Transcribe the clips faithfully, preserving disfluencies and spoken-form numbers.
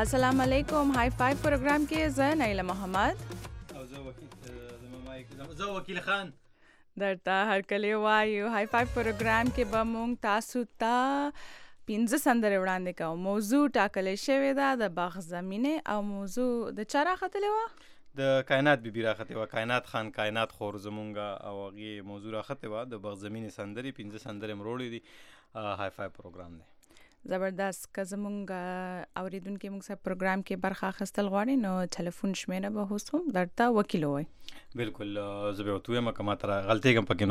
السلام علیکم های فایو پروګرام کې زه نایله محمد او زه وکیل زه وکیل خان درته هرکلی وایو. های فایو پروګرام کې به مونږ تاسو ته پنځه سندرې وړاندې کوو. موضوع ټاکلې شوې ده د باغ زمینې او موضوع د چا راختلې وه؟ د کائنات بیبي راختې وه. کائنات خان کائنات خور زمونږ او هغې موضوع راختې وه د باغ زمینې سندرې. پنځه سندرې مې وروړې دي. های فایو پروګرام دی زبردست. که زمونږ اوریدونکي موږ سره پروګرام کې برخه اخیستل غواړي نو ټلیفون شمیره به اوس هم درته وکیل ووایي. بالکل. زه به ورته ویم که ما ته غلطېږم پکې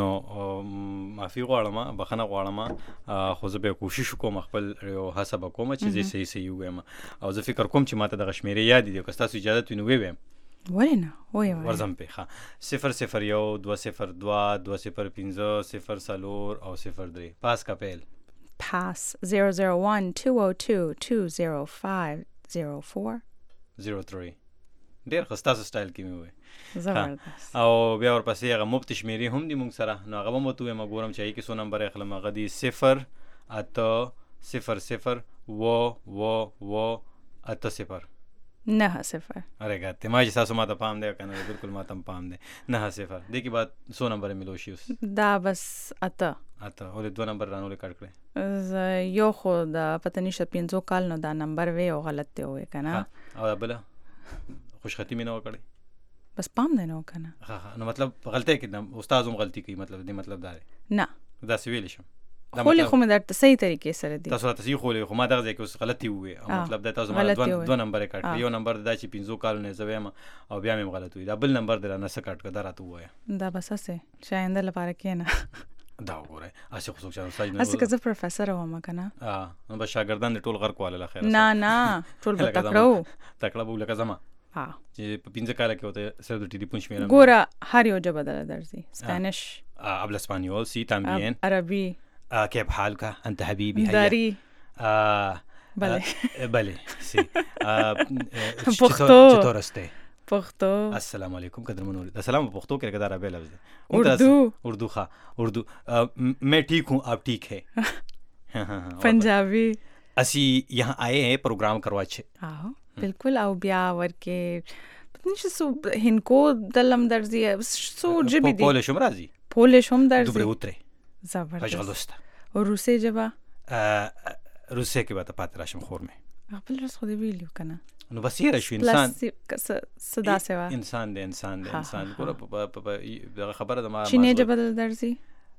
نو معافي غواړم، بخښنه غواړم، خو زه به کوشش وکړم خپل یو هڅه به کوم چې زه صحیح صحیح ووایم او زه فکر کوم چې ما ته دغه شمېرې یادې دي. که ستاسو اجازت وي نو ویې ویم. ولې نه؟ وایه ورځم پې. ښه. صفر صفر یو دوه صفر دوه دوه صفر پنځه صفر څلور او صفر درې. پاس کا پیل. Pass zero zero one two zero two two zero five zero four zero three. ډېر ښه ستاسو سټایل کې مې ووایي. زبردست. او بیا ورپسې هغه مفت شمېرې هم دي موږ سره، نو هغه به م ورته ووایم ګورم چې هغې کې څو نمبر اخلم. هغه دي صفر اته صفر صفر اوه اوه اوه اته صفر نه صفر. اره ګاتې ما چې تاسو ما ته پام دی که نه؟ بالکل ما ته هم پام دی. نه صفر. دې کې بعد څو نمبر میلو شي اوس؟ دا بس اته اته. ولې دوه نمبر رانولې کټ کړې؟ یو خو د پته نشته پنځو کال نو دا نمبر وی او غلط دی وی که نه؟ او دا بله خوشخطي مې نه وه کړې؟ بس پام دی نه و که نه؟ ښه ښه. نو مطلب غلطی کې استاد هم غلطي کوي، مطلب دې مطلب دا دی؟ نه داسې ویلی شم. خولې خو مې درته صحیح طریقې سره دي. تاسو راته صحیح خولې خو ما دغه ځای کې اوس غلطي ووې او مطلب دا تاسو ما دوه نمبر یې کټ کړي. یو نمبر دا چې پنځو کالو نه زه ویم او بیا مې غلط وي. دا بل نمبر دی رانه څه کټ کړه دا راته ووایه. دا بس هسې چې آینده لپاره کښېنه. دا وګورئ هسې خو څوک چې استاد هسې که زه پروفیسر وم که نه؟ نو بس شاګردان دې ټول غرق واله خیر. نه نه ټول به تکړه وو. تکړه به لکه زما چې په پنځه کاله کې ورته صرف د ټلیفون شمېره. ګوره هر یو ژبه دله درځي. سپینش، habla español, sí también. عربي، كيف حالك أنت حبيبي؟ داري. بله بله سي. پښتو چطور هستی؟ پښتو. السلام علیکم قدرمنو. د سلام په پښتو کې لکه دا عربی لفظ دی. اردو اردو ښه اردو. میں ٹھیک ہوں آپ ٹھیک ہے؟ پنجابی. اسی یہاں آئے ہیں پروگرام کروا اچھے. آو بالکل. او بیا ورکې پته نشته څو هندکو دلم درځي څو ژبې دي. پولش هم راځي. پولش هم درځي. دوبره وترې. زبردست. پژغلوسته. او روسي ژبه؟ روسي کې به ته پاتې راشم خور مې. خپل رس خو دې ویلي که نه؟ نو بس هېره شو. انسان څه داسې وه؟ انسان دی انسان دی انسان. ګوره دغه خبره د ما چینی ژبه دلته درځي؟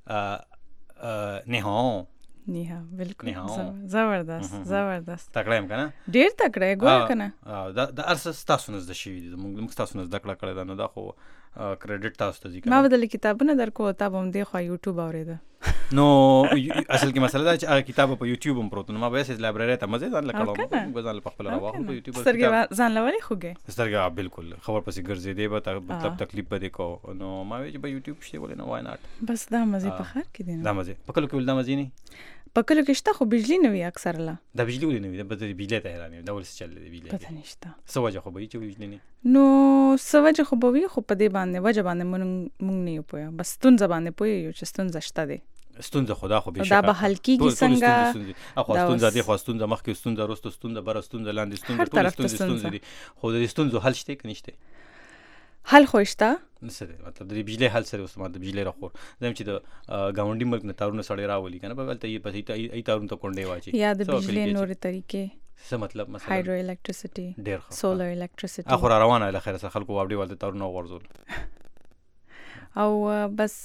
نیهاو. نیها بالکل. زبردست زبردست. تکړه یم که نه؟ ډېر تکړه یې ګوره که نه؟ دا دا هر څه ستاسو نه زده شوي دي. موږ ستاسو نه زده کړه کړې ده، نو دا خو کریډټ تاسو ته ځي. ما به دله کتابونه درکو تا به هم دې خوا یوټیوب اورېده. نو اصل کې مسله دا چې هغه کتاب په یوټیوب هم پروت نو ما به یې لایبررۍ ته مزې ځان له کړم به ځان له پخپله راواخلم په یوټیوب. سترګې ځان له ولې خوږې؟ سترګې بالکل خبر پسې ګرځېدې به مطلب تکلیف به دې کو. نو ما ویل چې به یوټیوب شته ولې نه وای ناټ. بس دا مزې په ښار کې دي نه؟ دا مزې په کلو کې ولې دا مزې نه؟ په کلو کې شته خو بجلي نه وي اکثر له. دا بجلي ولې نه وي؟ دا بجلۍ ته حیران یم. دا ولې څه چل دی بجلۍ کې؟ پته نشته څه وجه خو به وي چې بجلي نه؟ نو څه وجه خو به وي خو په دې باندې وجه باندې مونږ نه یو پوهه. بس ستونزه باندې پوه یو چې ستونزه شته دی. ستونزه خو دا خو بېشکه دا به حل کېږي څنګه؟ اخوا ستونزه دې خوا ستونزه مخکې ستونزه وروسته ستونزه بره ستونزه لاندې ستونزه ټولې ستونزې ستونزې دي. خو د دې ستونزو حل شته که نشته؟ حل خو شته. څه دی مطلب د دې بجلۍ حل سره اوس ما د بجلۍ راخور زه چې د ګاونډي ملک نه تارونه سړی راولي که نه به هلته یې پس ای تارونو ته کونډې واچي. یا د بجلۍ نورې طریقې څه مطلب مثلا هایډرو الکتریسټي، ډېر ښه سولر الکتریسټي. اخو را روانه له خیره سره خلکو واوډې والته تارونه وغورځول او بس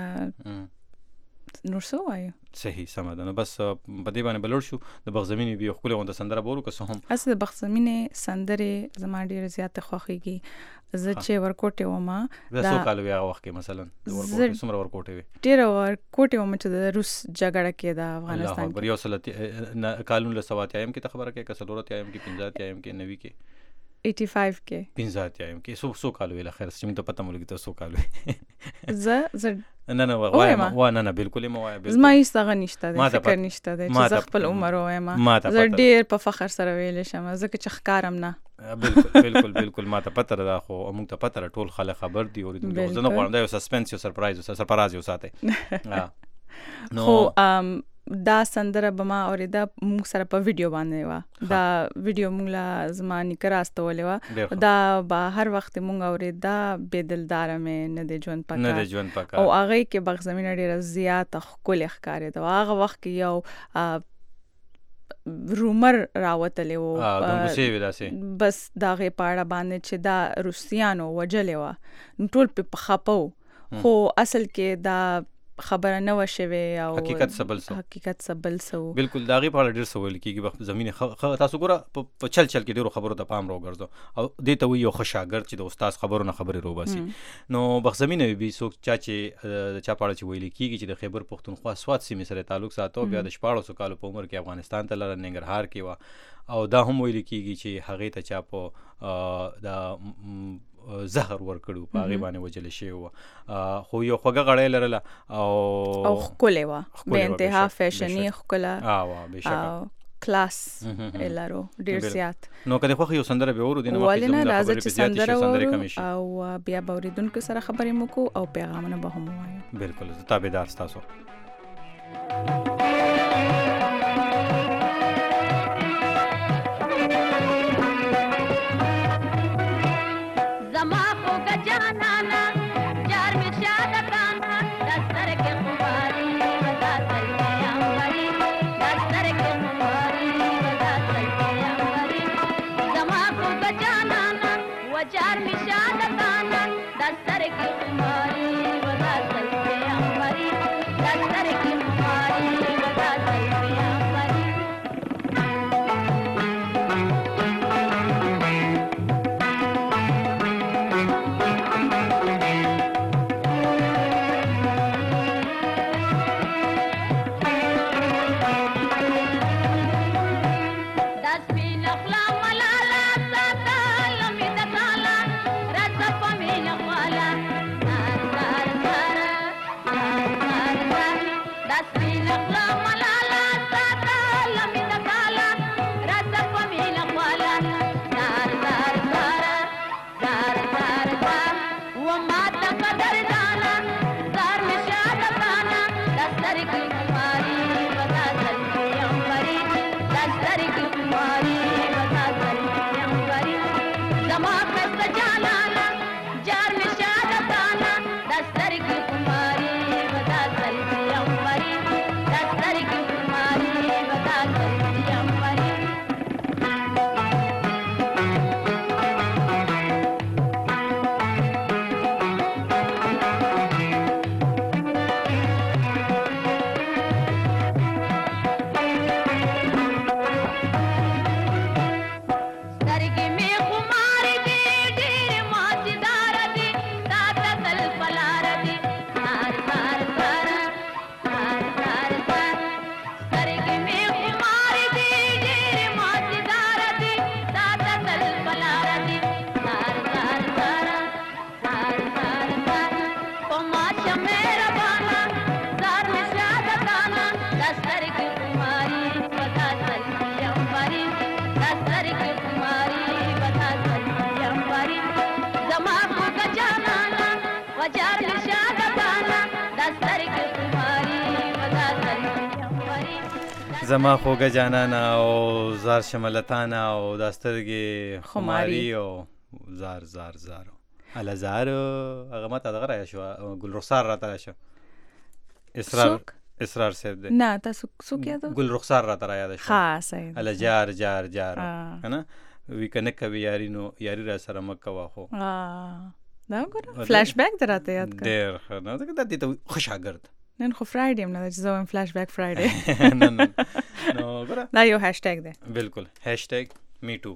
نور څه ووایو؟ صحیح سمه ده. نو بس په دې باندې به لوړ شو. د باغ زمینې بیا ښکلې غونډه سندره به ورو که څه هم. هسې د باغ زمینې سندرې زما ډېرې زیاتې خوښېږي. زه چې ورکوټې وم بیا څو کاله وي هغه وخت کې مثلا د ورکوټې څومره ورکوټې وي؟ ډېره ورکوټې وم چې د روس جګړه کې د افغانستان الله اکبر. یو سل کال نولس سوه اتیایم کې ته خبره کوې که څلور اتیایم کې پنځه اتیایم کې نوي کې ایټي فایو کې پنځه اتیایم کې څو څو کال وي له خیره چې موږ ته پته مو لګي ته څو کال وي؟ زه زه نه نه وایم وا نه نه بالکل یې مه وایه. زما هېڅ دغه نشته دی، فکر نشته دی چې زه خپل عمر ووایم. زه ډېر په فخر سره ویلی شم ځکه چې ښکارم نه. بالکل بالکل بالکل ما ته پته ده خو موږ ته پته ده ټول خلک خبر دي اورېدونکي. زه نه غواړم دا یو سسپنس یو سرپرایز یو سرپراز یو ساتئ. خو دا سندره به ما اورېده موږ سره په ویډیو باندې وه. دا ویډیو موږ له زما نیکه راستولې وه. دا به هر وخت موږ اورېده بې دلداره مې نه دی ژوند پکار نه دی ژوند پکار او هغې کې بغ زمینه ډېره زیاته ښکلې ښکارېده. هغه وخت کې یو رومر راوتلی و بس د هغې په اړه باندې چې دا روسیانو وژلې وه، نو ټول پې خفه وو، خو اصل کې دا خبره نه وه شوې او حقیقت څه بل څه حقیقت څه بل څه و. بالکل د هغې په اړه ډېر څه ویل کېږي. وخت زمینې تاسو ګوره په چل چل کې ډېرو خبرو ته پام راوګرځو او دې ته وایي یو ښه شاګرد چې د استاد خبرو نه خبرې راوباسي. نو بخزمینه بي څوک چا چې د چا په اړه چې ویل کېږي چې د خیبر پښتونخوا سوات سیمې سره تعلق ساتو، بیا د شپاړسو کالو په عمر کې افغانستان ته لاړه، ننګرهار کې وه، او دا هم ویل کېږي چې هغې ته چا په د زهر ورکړو، په هغې باندې وجلې شوی وه، خو یو خوږه غړۍ لرله او او ښکلې وه، بې انتها فیشني ښکله او کلاس یې لرو ډېر زیات. نو که د خوښې یو سندره به اورو، ولې نه، راځه چې سندره وورو او بیا به اورېدونکو سره خبرې مو کوو او پیغامونه به هم ووایو. بالکل زه تابعدار ستاسو. زما خوږه جانانه او زار شملتانه او دا سترګې خماري او زار زار زارو اله زارو هغه ماته دغه رایه شوه، ګل رخسار راته رایه شوه. اسرار اسرار صاحب دی. نه تاسو څوک یادو؟ ګل رخسار راته رایاده شوه. ها صحیح. اله جار جار جار کنه وی کنه کوي یاري نو یاري را سره مکه واخو. دا وګوره فلاش بیک دراته یاد کړ. ډېر ښه نه دا دې ته ښه شاګرد. نن خو فرایډې هم نه ده چې زه وایم فلاش بیک فرایډې. نه نه نو ګوره دا یو هاشټیګ دی. بالکل هاشټیګ می ټو.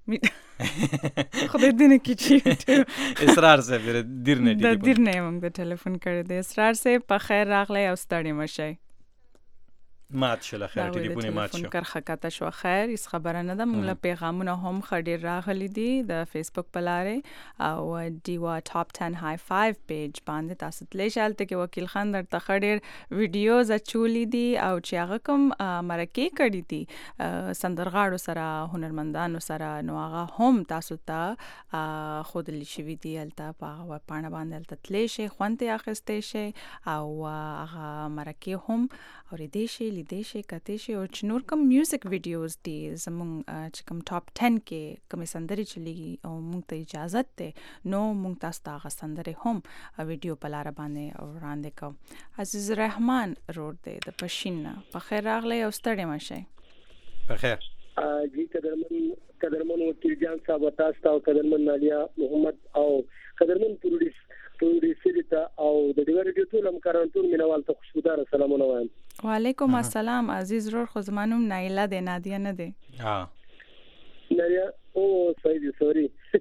خدای دې نه کړي. اسرار صاحب دیر نه د دیر نه موږ د ټلیفون کړی دی. اسرار صاحب په خیر راغلی او ستړي مشئ. مات شو خیر ټلیفون مات شو. کرخه کاته شو خیر هیڅ خبره نه ده. موږ له پیغامونه هم خډیر راغلي دي د فیسبوک په لارې او ډیوا ټاپ ټن های فایو پیج باندې تاسو تللی شئ. هلته کې وکیل خان درته خډیر ویډیوز اچولی دي او چې هغه کوم مرکې کړي دي سندرغاړو سره هنرمندانو سره نو هغه هم تاسو ته ښودلی شوي دي. هلته په هغه ویبپاڼه باندې هلته تللی شئ، خوند یې اخیستی شئ او هغه مرکې هم اورېدی شئ، لیدې شي کتې شي او چې نور کوم میوزیک ویډیوز دي زمونږ چې کوم ټاپ ټن کې کومې سندرې چلیږي او موږ ته اجازت ده نو موږ تاسو ته هغه سندرې هم ویډیو په لاره باندې وړاندې کوو. عزیز الرحمن روډ دی د پښین نه، په خیر راغلی او ستړي مشئ. په خیر جی قدرمن قدرمن وکیل جان صاحب تاسو ته او قدرمن نالیا محمد او قدرمن پروډیس پروډیسر ته او د دې ورډیو ټول همکارانو ټول مینوال ته خوشبودار سلامونه وایم. وعلیکم السلام عزیز روړ، خو زمانوم نایله دی، نادیه نه دی. ها نالیا او سوري سوري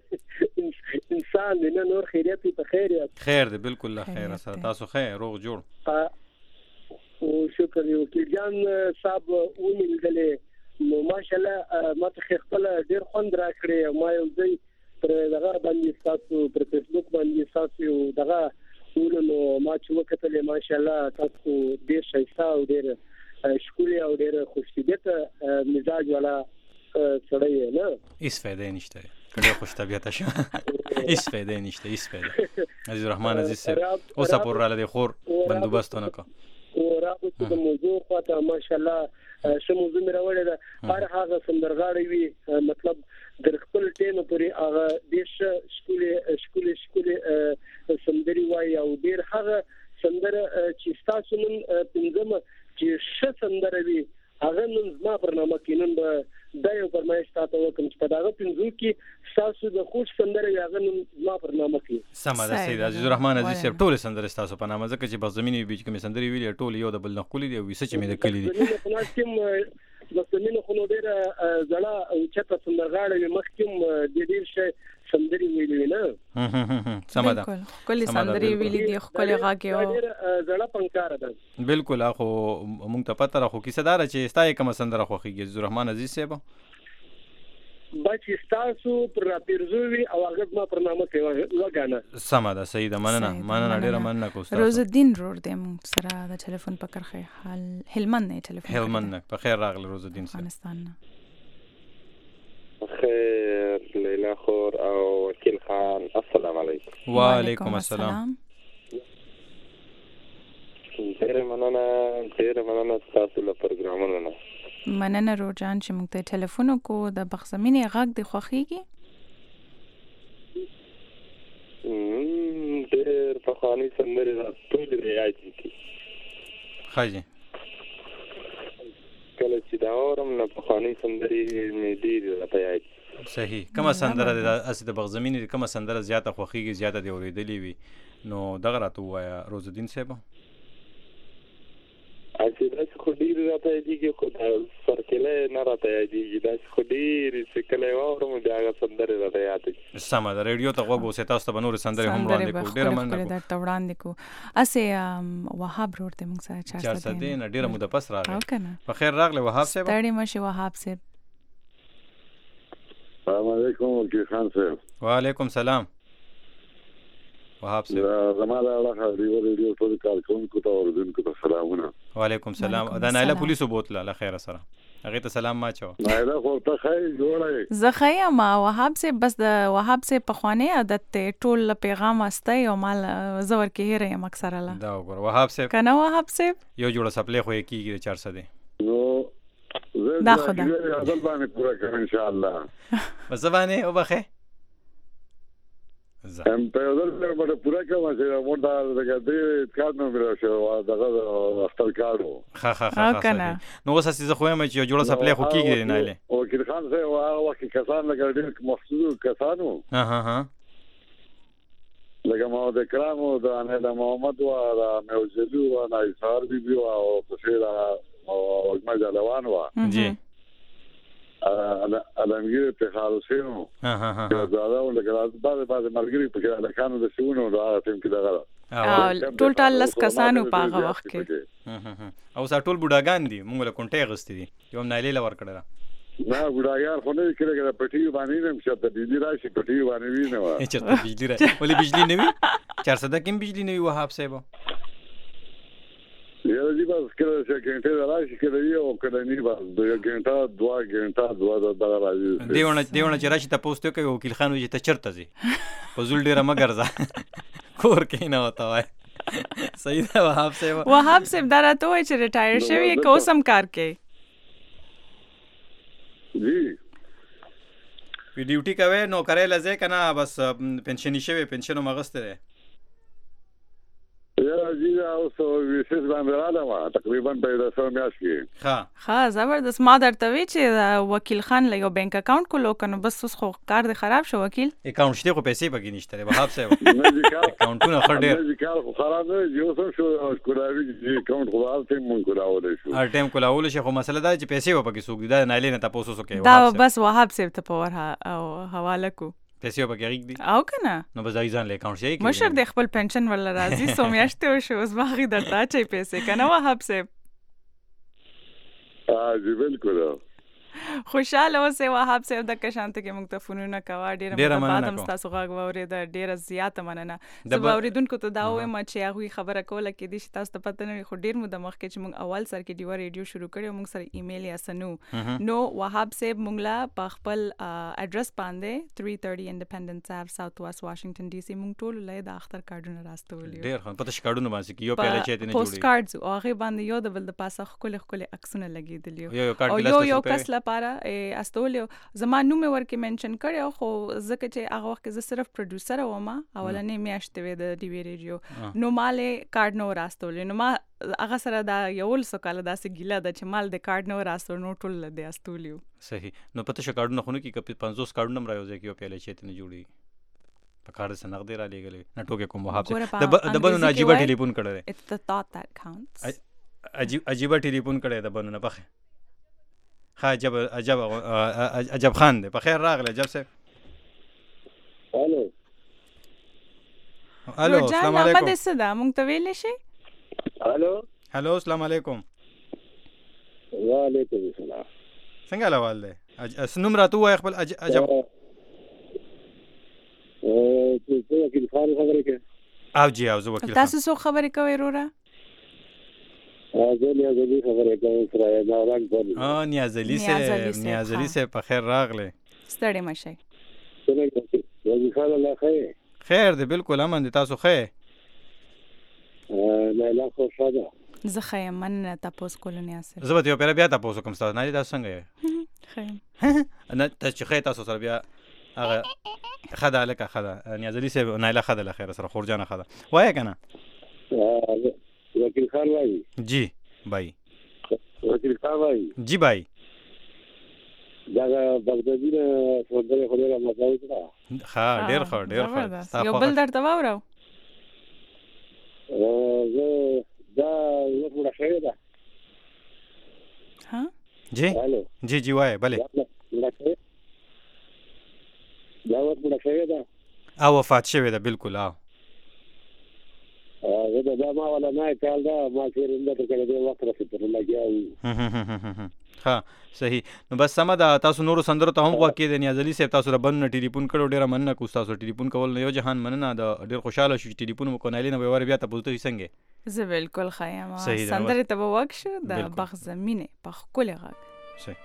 انسان نه نور خیریت په خیر یا خیر دی بالکل لا خیر سره تاسو خیر روغ جوړ او شکر یو وکیل جان صاحب ومنګله نو ماشاءالله ما ته خپل ډیر خوند را کړی، ما یو ځای پر دغه باندې تاسو پر فیسبوک باندې تاسو دغه ورونو ما چې وکتل ماشاءالله تاسو ډیر ښایسته او ډیر ښکلي او ډیر خوشتیبته مزاج والا سړی نه. هیڅ فایده نشته کله خوش طبیعت شه هیڅ فایده نشته هیڅ فایده. عزیز الرحمن عزیز صاحب اوسه پر را لدی خور بندوبست نه کو او راغوت د موضوع خاطر ماشاءالله شمو زمره وړه ده هر هغه سندرغاړي وي مطلب در خپل ټیم پورې هغه دیش شکولې شکولې شکولې سندري وای او ډیر هغه سندره چې تاسو نن پنځم چې ش سندره وي هغه نن ما برنامه کې نن به دا یو فرمایش تاسو وکم چې په داغه پنځو کې تاسو د خوش سندره هغه نن ما برنامه کې سم ده سید عزیز الرحمن عزیز صاحب ټول سندره تاسو په نامه ځکه چې په زمینی بیچ کې سندري ویلې ټول یو د بل نقلی دی او وسه چې مې د کلی دي د سمینه خو نو ډیره زړه او چته سندرغاړي مخکم د ډیر شي سندري ویلې نه سم ده کله سندري ویلې دي خو کله غاګي او زړه پنکار ده بالکل اخو مونږ ته پته راخو کیسه دار چې استای کوم سندره خوخیږي عزیز الرحمن عزیز صاحب بچی تاسو پر پیرزوی او هغه ما برنامه کوي وګاڼه. سم ده سید مننه مننه ډیره مننه کوم روز الدین روړ دی مونږ سره د ټلیفون په کرخه حال هلمند نه ټلیفون هلمند نه په خیر راغله روز الدین صاحب افغانستان نه خیر لیلا خور او وکیل خان السلام علیکم. وعلیکم السلام. ډیره مننه ډیره مننه تاسو له پروګرامونو نه مننه روجان چې موږ ته ټلیفون وکړو د بغزمینې غږ د خوخیږي ډېر پخواني سندرې ټول دی یاد دي خاجي کله چې دا اورم نه پخواني سندرې مې ډېر راته یاد صحیح کومه سندره د اس د بغزمینې کومه سندره زیاته خوخیږي زیاته دی اورېدلې وي نو دغه راته وایا روز الدین صاحب اسی داسې خو ډېر راته یادېږي خو دا سرکله نه راته یادېږي داسې خو ډېرې چې کله یې واورم د هغه سندرې راته یادېږي. سمه ده ریډیو ته غوږ اوسئ تاسو ته به نورې سندرې هم وړاندې کړو ډېره مننه کوو درته وړاندې کوو. هسې وهاب روډ دی موږ سره چار سدې نه ډېره موده پس راغلی او که نه په خیر راغلی وهاب صاحب ستړي مه شئ وهاب صاحب. السلام علیکم وکیل خان صاحب. وعلیکم سلام وهاب صاحب. زما د اړه ریو ریډیو ټول کارکونکو ته اوریدونکو ته سلامونه. وعلیکم سلام. دا نایله پولیسو بوتله له خیره سره هغه ته سلام ما چو. نایله خو ته خې جوړه زه خې ما وهاب صاحب بس د وهاب صاحب په خوانه عادت ټول پیغام واستای او مال زور کې هره یم اکثر الله دا وګور وهاب صاحب کنه وهاب صاحب یو جوړه سپلې خو کېږي چار سدې نو دا خدا اول باندې پورا کوم ان شاء الله بس باندې او بخه ام په ډول سره پورا کوم چې مور دا دغه کار نو غره شو دغه خپل کارو ها ها ها نو اوس چې خو یم چې جوړه سپلې خو کېږي نه له او کې خان سه هغه وخت کسان لګر ډېر مخصوص کسانو ها ها ها لکه ما د کرامو د انل محمد و را موجودو و نایثار بي بي او تفسیر او مجلوان و جی انا علمگیر اتخاذ سینو ها ها ها دا دا ولګا بعد بعد مرګري په کې د کانو د شونو دا ټیم کې دغه ټول ټال لس کسانو په هغه وخت کې او سا ټول بوډاګان دي مونږ له کونټه غستې دي یو نایلی لور کړه نه بوډاګان خو نه کړه کړه پټي باندې نه چې د بجلی راشي پټي باندې وی نه چې ته بجلی را ولې بجلی نه وي چار سده کې بجلی نه وي وهاب صاحب یو دی بس کله چې ګنټه راشي کله یو کله نه بس د ګنټه دوا ګنټه دوا د راځي دیونه دیونه چې راشي تاسو ته کوي وکیل خان چې ته چرته زی په زول ډیره مګرځه کور کې نه وتا وای صحیح ده وهاب صاحب. وهاب صاحب دا راته وایي چې ریټایر شوی یې که اوس هم کار کوي؟ جی په ډیوټي کوي نوکرۍ له ځای که نه بس پنشني شوی پنشن هم اخیستی دی؟ یاره جی دا اوس ویسیس باندې راغلم تقریبا په دسمه میاشت کې. ښه ښه زبردست. ما درته وی چې وکیل خان له یو بینک اکاونټ کولو که نو بس اوس خو کار دې خراب شو وکیل. اکاونټ شته خو پیسې پکې نشته دی وهاب صاحب. نه دي کار اکاونټونه ښه ډېر نه دي کار خو خراب نه دی اوس هم شو کولاوي چې اکاونټ خو هر ټیم مونږ کولاولی شو هر ټایم کولاولی شي خو مسله دا چې پیسې به پکې څوک دي دا د نایلې نه تپوس وکړي دا وهاب صاحب. بس وهاب صاحب ته په ور او حواله کو پیسې به پکې غېږدي او که نه نو بس هغې ځان له اکاونټ شي کوي. مشر د خپل پنشن ولا راځي څو میاشتې وشو اوس به هغې درته اچوي پیسې که نه وهاب صاحب؟ ها جی بالکل خوشاله اوسئ وهاب صاحب دغه شانته کې موږ ته فونونه کوه. ډېره ډېره مننه متفاده م کوم. ستاسو غږ واورېده ډېره زیاته مننه. د زه بل- به اورېدونکو ته دا ووایم چې هغوی خبره کوله کېدای شي تاسو ته پته نه وي خو ډېر موده مخکې چې موږ اول سر کې ډیوه ریډیو شروع کړی او موږ سره ایمیل یا څه نه نو وهاب صاحب موږ له په خپل اډرس باندې تھری تھرٹی انډیپنډنس ایو ساوث ویسټ واشنګټن ډي سي موږ ټولو له د اختر کارډونه راستولي ډېر ښه پته شي کارډونه باندې کې یو پیاله چای ته نه پوسټ جوړي کارډز او هغې باندې یو د بل د پاسه ښکلې ښکلې عکسونه لګېدلي یو یو کارډ او کې یو لس یو لس روپۍ کس لپاره استولی زما نوم یې ورکې منشن کړی خو ځکه چې هغه وخت کې زه صرف پروډوسره وم اولنۍ میاشتې وې د ډي وي ریډیو نو ما لې کارډ نه و راستولی نو ما هغه سره دا یولسو کاله داسې ګیله ده چې مال د کارډ نه و راستول نو ټول له دې استولي وو. صحیح نو پته شه کارډونه خو نه کي که پنځوس کارډونه هم رايوځای کې یو پیاله چای ته نه جوړي په کار څه نغدې را لېږلې نه ټوکې کوم وهاب صاحب د بلو نه عجیبه ټلیفون کړی دی. It's the thought that counts. عجیب عجیبه ټلیفون کړی د بلو نه پخې ښه عجب عجب عجب خان دی په خیر راغلی عجب صاحب. الو الو السلام علیکم. نامه دې څه ده موږ ته ویلی شي؟ الو هلو السلام علیکم. وعلیکم السلام. څنګه حال دی؟ څه نوم راته ووایه خپل عجب. ته وکیل خان خبرې کوې؟ او جی او زه وکیل خان. تاسو څوک خبرې کوئ وروره؟ زه نیازالي خبرې کوم سره نارنګ بل. نیازالي صاحب نیازالي صاحب په خیر راغلی. ستړي مه شئ. څنګه وکیل خان الله خیر؟ خیر دی بالکل امن دی تاسو ښه یې؟ نایله خوښه ده. زه ښه یم مننه تپوس کولو نیاز صاحب. زه به یو پیره بیا تپوس وکړم ستاسو نایلې تاسو څنګه یې؟ ښه یم. نه تاسو چې ښه یې تاسو سره بیا هغه ښه ده هلکه ښه ده نیازالي صاحب نایله ښه ده له خیره سره خورجانه ښه ده وایه که نه؟ وکیل خان وایي. جی بای وکیل خان وایي. جی بای دغه بغدادي نه سندرې خو ډېره مزه وکړه. ښه ډېر ښه ډېر ښه. یو بل درته واورو؟ زه دا اوس مړه شوې ده. جی جی جی وایه بلې مړه شوې دا اوس مړه شوې ده او وفات شوې ده بالکل او زه د دا ما والا نه کال ده ما چې رنده ته کړی دی وخت راسې پر لګیا وو. ښه صحیح نو بس سمه ده تاسو نورو سندرو ته هم غوږ کېدئ نیازالي صاحب تاسو له بل نه ټلیفون کړو ډېره مننه کوو ستاسو ټلیفون کول نه یو جهان مننه د ډېر خوشحاله شو چې ټلیفون مو کړو نایلې نه به یې وارې بیا تپوس ته وي څنګه زه بالکل ښه یم. صحیح ده سندرې ته به وږ شو د بغز مینې په ښکلې غږ. صحیح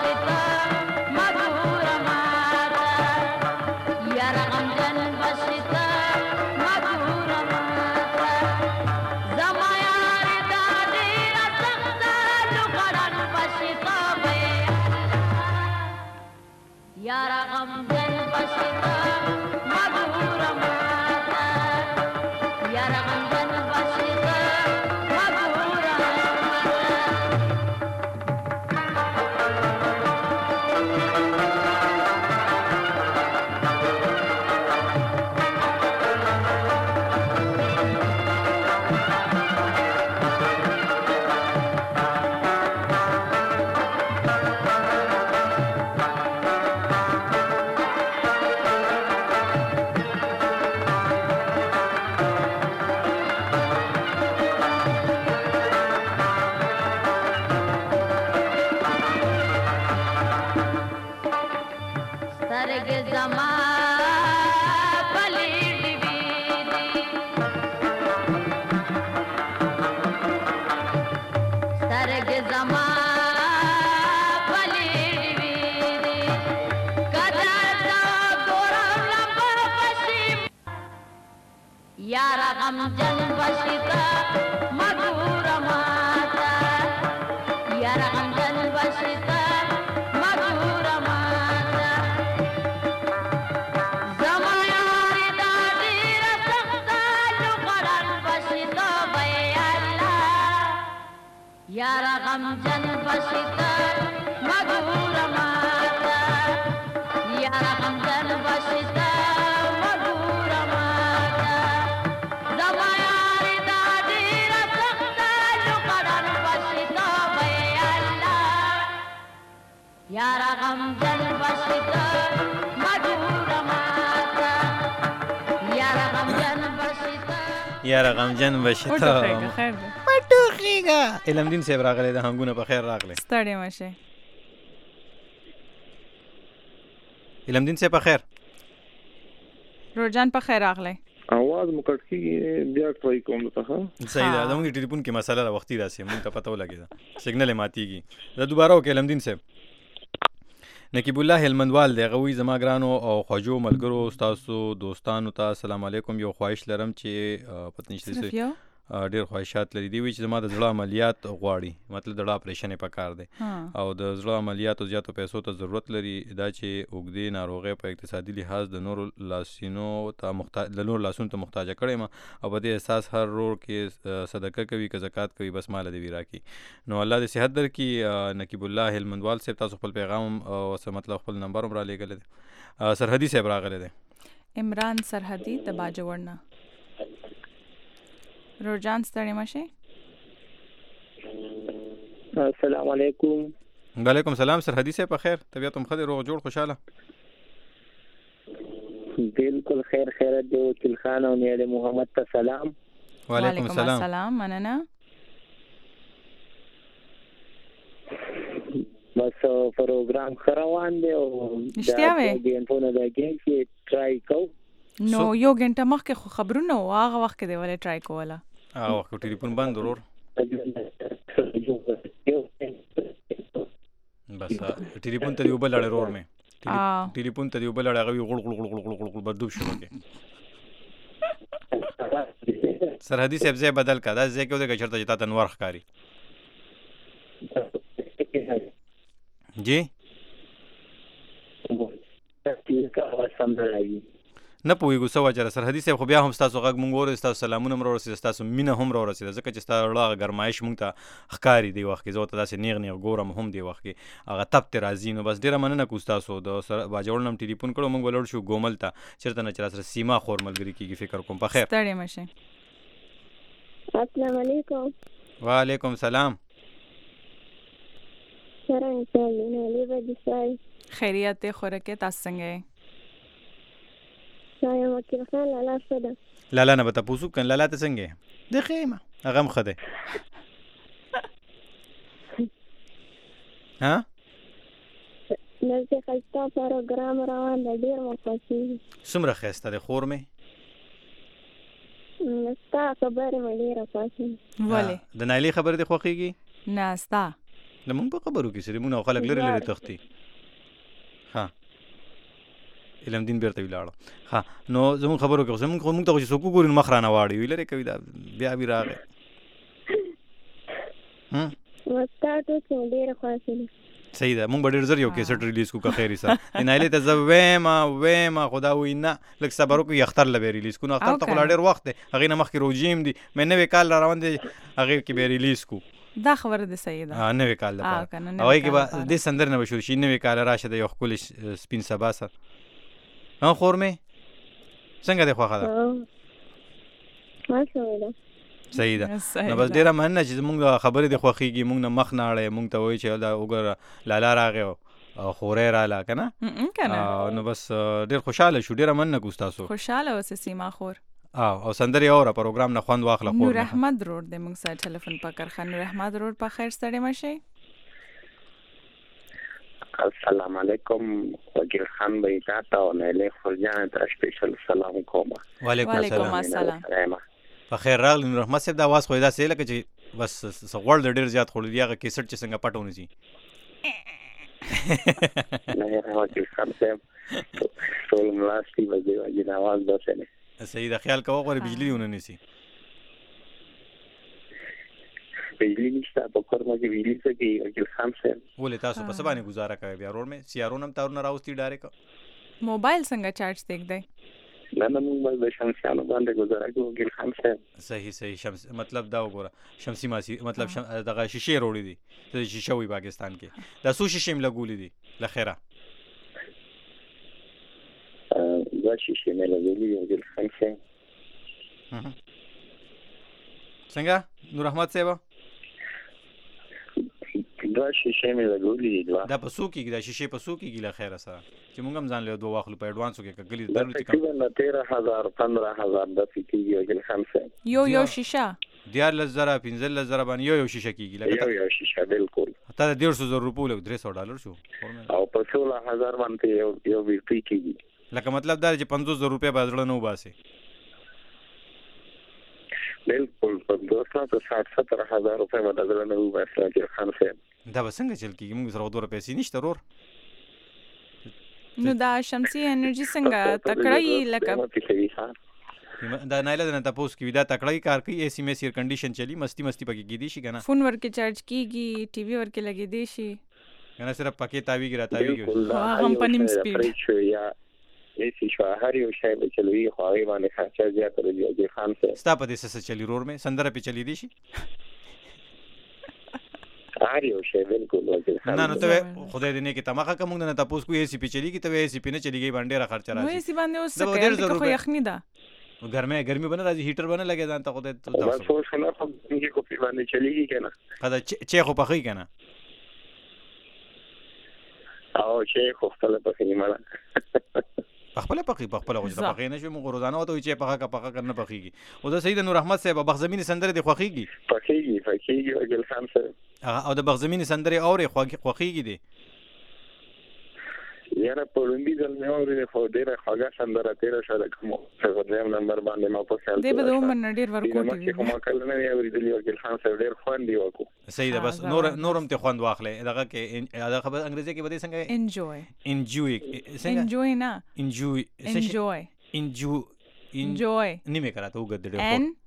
بشتا مګور ماتا یار غمجن بشتا مګور ماتا زما یار دا ډیر سخت لوګړن بشتا وې یار غمجن بشتا مګور ماتا یار غمجن بشتا यारा गमजन बशिता मधुर माता यारा गमजन बशिता मधुर माता जमायारी दादी रसक्ता लुकड़न बशिता बयाला यारा गमजन बशिता मधुर माता यारा गमजन बशिता यारा गमजन बशिता मधुर माता यारा गमजन बशिता यारा غمجن بشتا خیر ده پټوخیګه علم دین صاحب راغلی د هنګونه په خیر راغلی ستړی مشه علم دین صاحب په خیر روجان په خیر راغلی आवाज مکټ کی بیا ټرای کوم ته ها صحیح ده زموږ ټلیفون کې مسله را وختي راسي مونږ ته پته ولګی سیګنل ماتيږي دا دوباره وکړم علم دین صاحب نقیب الله هلمندوال دی غوي زما ګرانو او خوجو ملګرو تاسو دوستانو ته السلام علیکم یو خواهش لرم چې پتنشتي سي ډیر خواهشات لري دی چې زما د زړه عملیات غواړي مطلب د اپریشن په کار دی او د زړه عملیات او زیاتو پیسو ته ضرورت لري دا چې اوګدي ناروغي په اقتصادي لحاظ د نور لاسینو ته محتاج د نور لاسونو ته محتاج کړي ما او په دې اساس هر رور کې صدقه کوي که زکات کوي بس مال دی راکي نو الله دې صحت درکړي نقیب الله هلمندوال صاحب تاسو خپل پیغام او مطلب خپل نمبر هم را لېږلی دی سرحدي صاحب راغلی دی عمران سرحدي د باجوړ روجان ستړی مشه السلام علیکم وعلیکم السلام سرحدي صاحب په خیر طبیعت هم خدای روغ جوړ خوشاله بالکل خیر خیرت دی وکیل خان او نیل محمد ته سلام وعلیکم السلام السلام مننه بس پروګرام خروان دی او نشته وې ګینټونه د گیم کې ټرای کو نو یو غنټه مخکې خو خبرونه او هغه وخت کې دی ولې ټرای کوله هغه وخت ټلیفون بند ورور بس ټلیفون ته یو بل لړ ورور مې ټلیفون ته یو بل لړ هغه غړ غړ غړ غړ غړ بدوب شو کې سرحدي صاحب ځای بدل کا دا ځای کې د چرته جتا تنور ښکاری جی نه پوهېږو څه وجه سرحدي صاحب خو بیا هم ستاسو غږ مونږ اورو ستاسو سلامونه هم راورسېده ستاسو مینه هم راورسېده ځکه چې ستا زړه هغه ګرمایش مونږ ته ښکاري دی وخت کې زه ورته داسې نیغ نیغ ګورم هم دی وخت کې هغه تپ تې راځي نو بس ډېره مننه کوو ستاسو د باجوړ نه هم ټلیفون کړو مونږ ولاړ شو ګومل ته چېرته نه چې راسره سیما خور ملګري کېږي فکر کوم په خیر ستړی مشه السلام علیکم وعلیکم السلام څرنګه چل دی علي بدیسای خیریت دی خورکې تاسو څنګه یې سایم وکیل خان لالا څه ده لالا نه به تپوسو کن لالا ته څنګه یې د خیمه هغه هم ښه دی ها دلته ښایسته پروګرام روان دی ډېر مو خوښېږي څومره ښایسته دی خور مې ستا خبرې مې ډېره خوښېږي ولې د نایلې خبرې دې خوښېږي نه ستا د مونږ په خبرو کې سره مونږ خلک لري لري تختی ها علم دین بیرته ولاړو ها نو زمون خبرو کې زمون مونږ ته چې څوک ګورین مخ رانه واړی ویل لري کوي دا بیا بیا راغی هم وستاټو څو ډیر خواشنی صحیح ده مونږ ډېر زر یو کیسټ ریلیز کو که خیر سره نایله ته زه وېما وېما خدا وینا لکه صبر وکړو اختر لبه ریلیز کو نو اختر ته خلا ډېر وخت دی هغه نه مخکې روجیم دی مې نوې کال را روان دی هغه کې به ریلیز کو دا خبره ده صحیح ده ها نوې کال لپاره او هغه کې به د سندر نه بشور شي نوې کال راشه د یو خپل سپین سبا سره نو خور مې څنګه دی خوخه ده ماشاءالله صحیح ده نو بس ډیره مننه چې موږ خبرې د خوخیږي موږ نه مخ نه اړې موږ ته وایي چې دا وګوره لالا راغی او خورې راله کنه کنه نو بس ډیر خوشاله شو ډیره مننه کو تاسو خوشاله اوسه سیما خور او سندري اورا پروګرام نه خوند واخله خور نور احمد روډ د موږ سره ټلیفون پکړ خان نور احمد روډ په خیر ستړي مشي السلام علیکم وکیل خان بھائی تاسو نه له خرجان ته سپیشل سلام کوم وعلیکم السلام په خیر راغلی نور احمد صاحب د आवाज خو دا سه لکه چې بس سغول ډیر زیات خوري دیغه کیسټ چې څنګه پټونه شي نه وکیل خان صاحب ټول ملاسي وځي وځي د आवाज داسې نه صحیح د خیال کوو غوړي بجلی ونه نسی بجلی نشته په کور ما کې بجلی څه کې وکیل خان صاحب ولې تاسو په سبا نه گزاره کوي بیا روډ مې سیارونم تاورونه راوستي ډایرک موبایل څنګه چارج دیک دی نه نه موږ د شمسیانو باندې گزاره کوو وکیل خان صاحب صحیح صحیح شمس مطلب دا وګوره شمسی ماسی مطلب دغه شیشه روړي دي د شیشه وی پاکستان کې دا سو شیشه مې لګولې دي لخيره دا شیشه مې لګولې دي وکیل خان صاحب څنګه نور احمد صاحب دا شیشه مې لګولې دي دا په سو کې دا شیشه په سو کې لخيره سره چې مونږ هم ځان له دوه واخلو په اډوانسو کې کګلی درلو چې کوم نه تیرہ هزار پندرہ هزار د فکیږي وکیل خان صاحب یو یو شیشه دیار لزره پنځل لزره باندې یو یو شیشه کېږي لکه یو یو شیشه بالکل تا د ډیرھ سو روپو له درې سو ډالر شو او په سولہ هزار باندې یو یو بیٹری کېږي لکه مطلب دا چې پنځوس زره روپیا بازړه نو باسي بالکل په دوه سو ساٹھ ستر هزار روپیا بازړه نو باسي وکیل خان صاحب دا څنګه چل کېږي موږ سره دوه پیسې نشته رور نو دا شمسي انرژي څنګه تکړه لکه دا نایله نه تاسو کې دا تکړه کار کوي اے سی مې سیر کنډیشن چلی مستی مستی پکې کېدی شي کنه فون ورکه چارج کیږي ټي وی ورکه لګې دی شي کنه صرف پکې تاوی ګرا تاوی ګرا هم پنیم سپیډ یا اے سی شو هر یو شی به چلوي خو هغه باندې خرچه زیات لري خان صاحب ستا په دې سس چلی رور مې سندره په چلی دی شي هر یو شی بالکل وځي نه نو ته خدای دې نه کې تماخه کوم نه تاسو کو اے سی په چلی کې ته اے سی په نه چلیږي باندې را خرچه راځي نو اے سی باندې اوس څه کوي یخنی ده ګرمه ګرمي بنه راځي هیټر بنه لګي ځان ته خدای ته بس اوس نه خو کې کوپی باندې چلیږي کنه خدای چې خو پخې کنه او چې خو خپل پخې مالا خپل پخې خپل غوښه پخې نه شو موږ روزانه وته چې پخه کا پخه کنه پخېږي او دا سید نور احمد صاحب بغزمین سندره دی خوخېږي پخېږي پخېږي وګل خان صاحب او د بغزمین سندره اورې خوخېږي دی یاره په لومبي ځل مې اورې خو ډېره خوږه سندره تیره شوه کوم څه دویم نمبر باندې ما په خیال دی به د عمر نه ډېر ورکوټي وي خو ما کله نه اورېدلي وکیل خان صاحب ډېر خوند دی وکړو صحیح ده بس نور نورم ته خوند واخلې دغه کې دا خبر انګریزي کې بده څنګه انجوy انجوy څنګه انجوy نه انجوy انجوy انجوy انجوy نیمه کراته وګد ډېر ان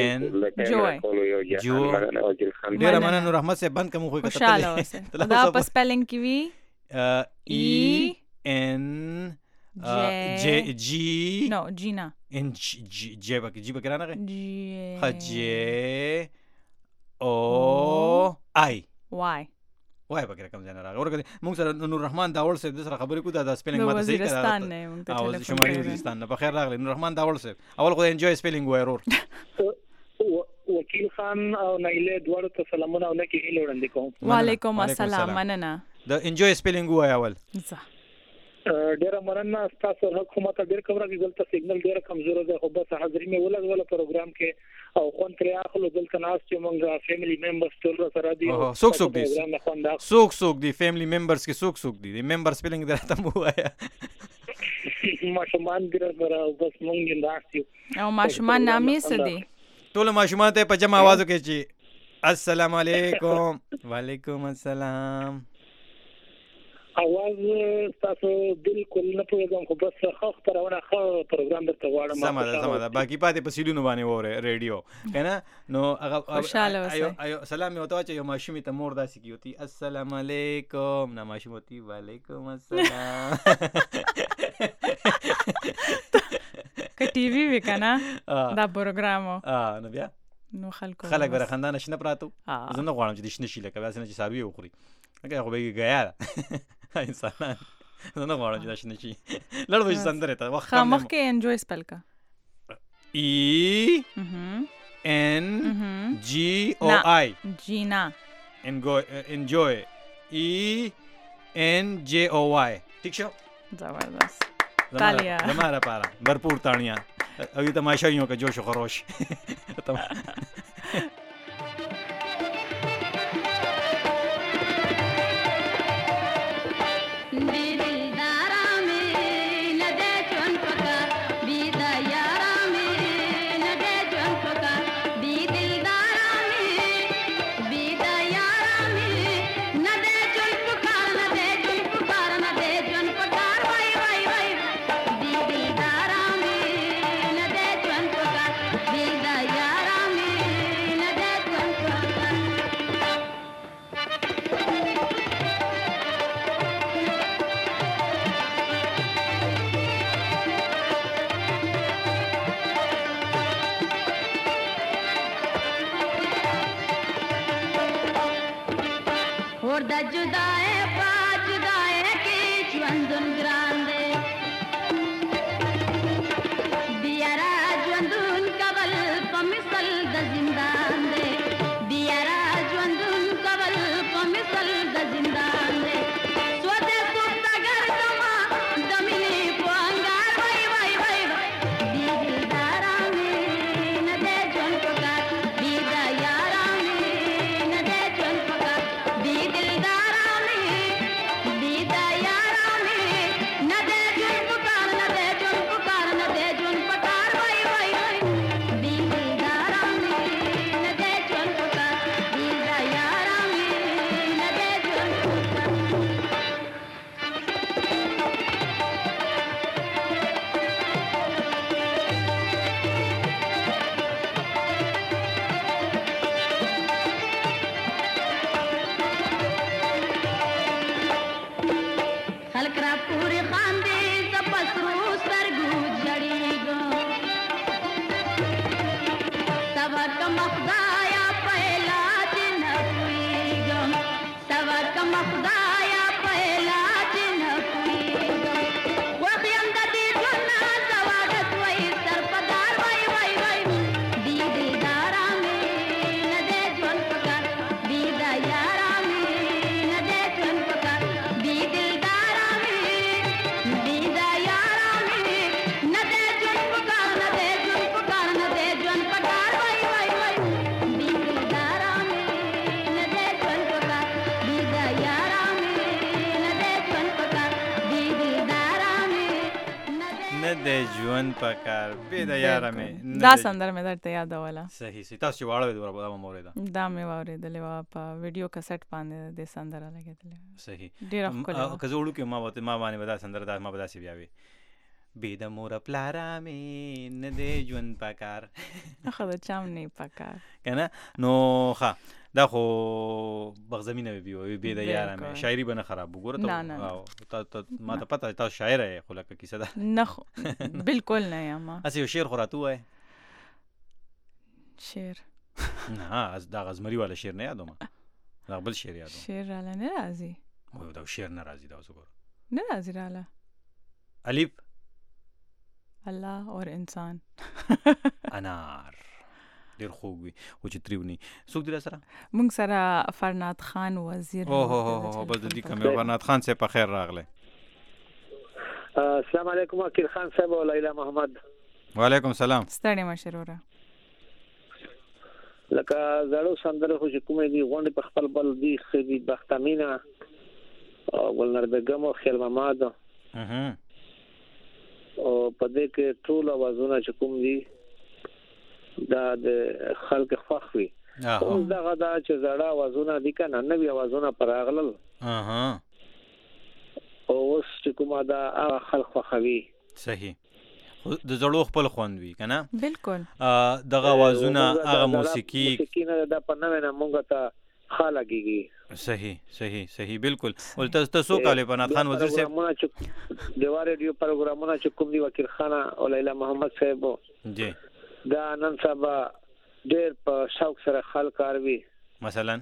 ان جو ډېر مننه نور احمد صاحب بند کوم خو کته خوشاله اوسه دا په سپیلینګ کې وی ای ان جی جی نو جینا ان جی جی بک جی بک رانه جی خجه او آی وای وای بک رقم ځنه راغ ورګه موږ سره نور رحمان داول صاحب سره خبرې کو دا سپیلینګ ماته صحیح کړه وزیرستان نه موږ ته ټلیفون شمالي وزیرستان نه بخیر راغلی نور رحمان داول صاحب اول خو انجوy سپیلینګ وای رور وکیل خان او نایله دوړو ته سلامونه او نکي هیله وړاندې کوم وعلیکم السلام مننه د انجوy سپیلینګ وای اول ډیره مننه تاسو حکومت ډیر کومه دلته سیګنل ډیره کمزور ده خو بس حاضرې مې ولګ ولا پروګرام کې او خون تر اخلو دلته ناس چې مونږه فیملی ممبرز ټول سره دي سوک سوک دي سوک سوک دي فیملی ممبرز کې سوک سوک دي ممبر سپیلینګ درته مو وایا ماشومان ګره بس مونږ نه راځي او ماشومان نامې څه دي ټول ماشومان ته په جمع आवाज وکړي چې السلام علیکم. وعلیکم السلام. اواز تاسو بالکل نه پوهیږم خو بس ښه خپرونه ښه پروګرام درته غواړم. سمه ده سمه ده. باقي پاتې په سیډونو باندې وره ریډیو کنه نو هغه خوشاله اوسئ. ایو سلام یو ته چې یو ماشومې ته مور داسې کیوتی السلام علیکم نه ماشومتی وعلیکم السلام. که ټي وي وی کنه دا پروګرامو اه نو بیا نو خلکو خلک به خندانه شنه پراتو. زه نه غواړم چې د شنه شي لکه بیا څنګه چې ساروي وخوري هغه خو به ګیا انسان. زه نه غواړم چې دا شنه شي لړ به سندره ته وخت کم خامخ کې انجوای سپل کا ای ان جی او آی جینا انجوای ای ان جی او واي. ٹھیک شو زبردست تالیا हमारा पारा भरपूर ताड़ियां अभी तमाशाइयों का जोश खरोश. ژوند پکار به د یاره مې دا سندره مې درته یادوله. صحیح صحیح. تاسو چې واړوئ دومره به مو اورېده. دا مې واورېدلې وه په ویډیو کسټ باندې د سندره لګېدلې. صحیح. ډېره ښکلې وه. که زه وړوکی ما به ما باندې به دا سندره دا ما به داسې بیا وي بې د موره پلاره مې نه دی ژوند پکار. ښه د چا هم نه پکار که نه نو ښه دا خو بغزمینه به وي بې د یاره مې شاعري به نه خراب وګوره ته ما ته پته تاسو شاعره یې خو لکه کیسه ده نه بالکل نه یم. هسې یو شعر خو راته ووایه. شعر نه دا غزمري والا شعر نه یادوم دا بل شعر یادوم. شعر راله نه راځي. دا شعر نه راځي دا اوس وګوره نه راځي راله. الف الله اور انسان انار ډېر خوږ وي خو چې تریونی. څوک دی سره؟ موږ سره فرناد خان وزیر. اوه هو بس د دې کم یو فرناد خان صاحب په خیر راغلی. السلام علیکم وکیل خان صاحب او لیلا محمد. وعلیکم السلام. ستړی مشه وروره. لکه زړو سندره خو چې کومې دي غونډې په خپل بل دي ښه دي بختامینه او ګلنار بیګم او خیل محمد او په دې کې ټول اوازونه چې کوم دي دا د خلک خوښ وي اوس دغه دا چې زړه اوازونه دي کنه نوې اوازونه پراغلل اها او اوس چې کومه دا هغه خلق خوښوي صحیح د زړو خپل خوند وي کنه بالکل دغه اوازونه هغه موسیقي موسیقي نه دا په نوې نه مونږ ته ښه لګېږي صحیح صحیح صحیح بالکل ولته تاسو کاله پناه خان وزیر صاحب د ریډیو پروګرامونه چې کوم دی وکیل خان او لیلا محمد صاحب جی دا نن سبا ډېر په شوق سره خلک کاروي مثلا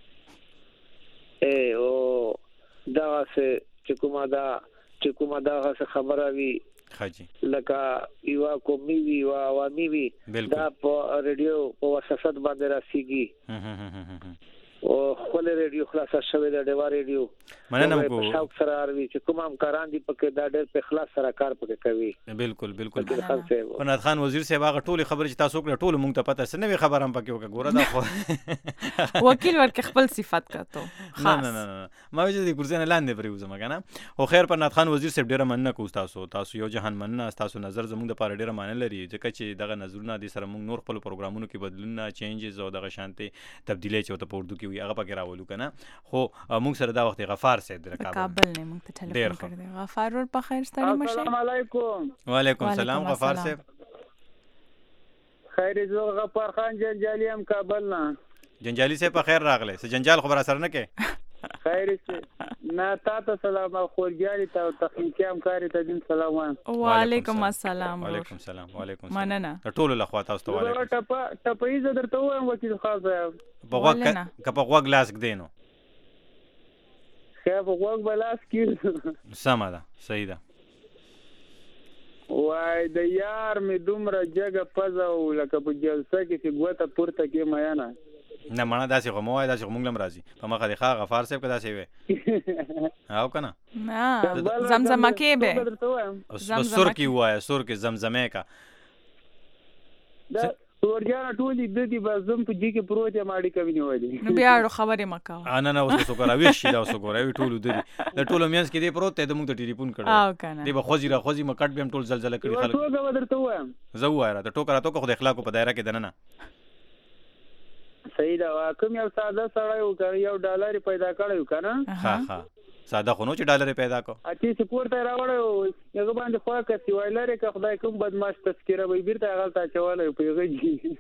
ای او دا چې کومه دا چې کومه دا خبره وي خاجي لکه یو کومي وی او عوامي وی دا په ریډیو په وساست باندې راسيږي او خپل ریډیو خلاص شوی د ډیوا ریډیو مننه کو شوق سره اروي چې کوم هم کاران دي پکې دا ډېر په خلاص سره کار پکې کوي بالکل بالکل پناه خان وزیر صاحب هغه ټول خبر چې تاسو کړه ټول مونږ ته پته سنوي خبر هم پکې وکړه ګوره دا خو وکیل ورکه خپل صفات کاته خاص نه نه نه ما وجه دي ګرځنه لاندې پرې وزم کنه خو خیر پناه خان وزیر صاحب ډیره مننه کو تاسو تاسو یو جهان مننه تاسو نظر زموږ د پاره ډیره معنی لري ځکه چې دغه نظرونه دي سره موږ نور خپل پروګرامونو کې بدلونه چینجز او دغه شانتي تبدیلی چې ته په اردو کې وي هغه پکې راولو کنه خو موږ سره دا وخت غفار صاحب د کابل نه موږ ته ټلیفون کړی غفار ور په خیر ستړي مشه السلام علیکم وعلیکم السلام غفار صاحب خیر زو غفار خان جنجالی هم کابل نه جنجالی صاحب په خیر راغله س جنجال خبر اثر نه کې خیر سه نه تاسو سلام خورګیاري ته تخنیکی همکاري ته دین سلام وعلیکم السلام وعلیکم السلام وعلیکم السلام مننه ټول له خوا تاسو ته وعلیکم ټپ ټپې ز درته وایم وکیل خاص په وګ کپ وګ لاس دینو خیر په وګ بلاس کې سم ده صحیح ده وای د یار می دومره جګه پزاو لکه په جلسه کې چې ګوته پورته کې میانا نه مانا داسې خو موای داسې موږ لم راځي په مخه د ښا غفار صاحب کدا سی وي او کنه نه زمزمه کې به سر کی وای سر کې زمزمه کا دا ورګانا ټولې د دې بازم په دې کې پروت یا ماړي کوي نیولې نو بیا اړه خبره مکا انا نه اوس څه کوي شي دا اوس کوي ټول د دې د ټولو مینس کې دې پروت ته د موږ ته ټلیفون کړو او کنه دې به خوځي را خوځي مکټ به هم ټول زلزلہ کړی خلک ټوګه ودرته وایم زه وایم ته ټوکر ته خو د اخلاق په دایره کې دنه صحیح دا کوم یو ساده سړی و یو ډالر پیدا کړو کنه ها ها ساده خو نو چې ډالر پیدا کو اته سپور ته راوړو یو باندې خو کسي وایلره که خدای کوم بدمعاش تذکره وي بیرته غلطه چواله په یوږي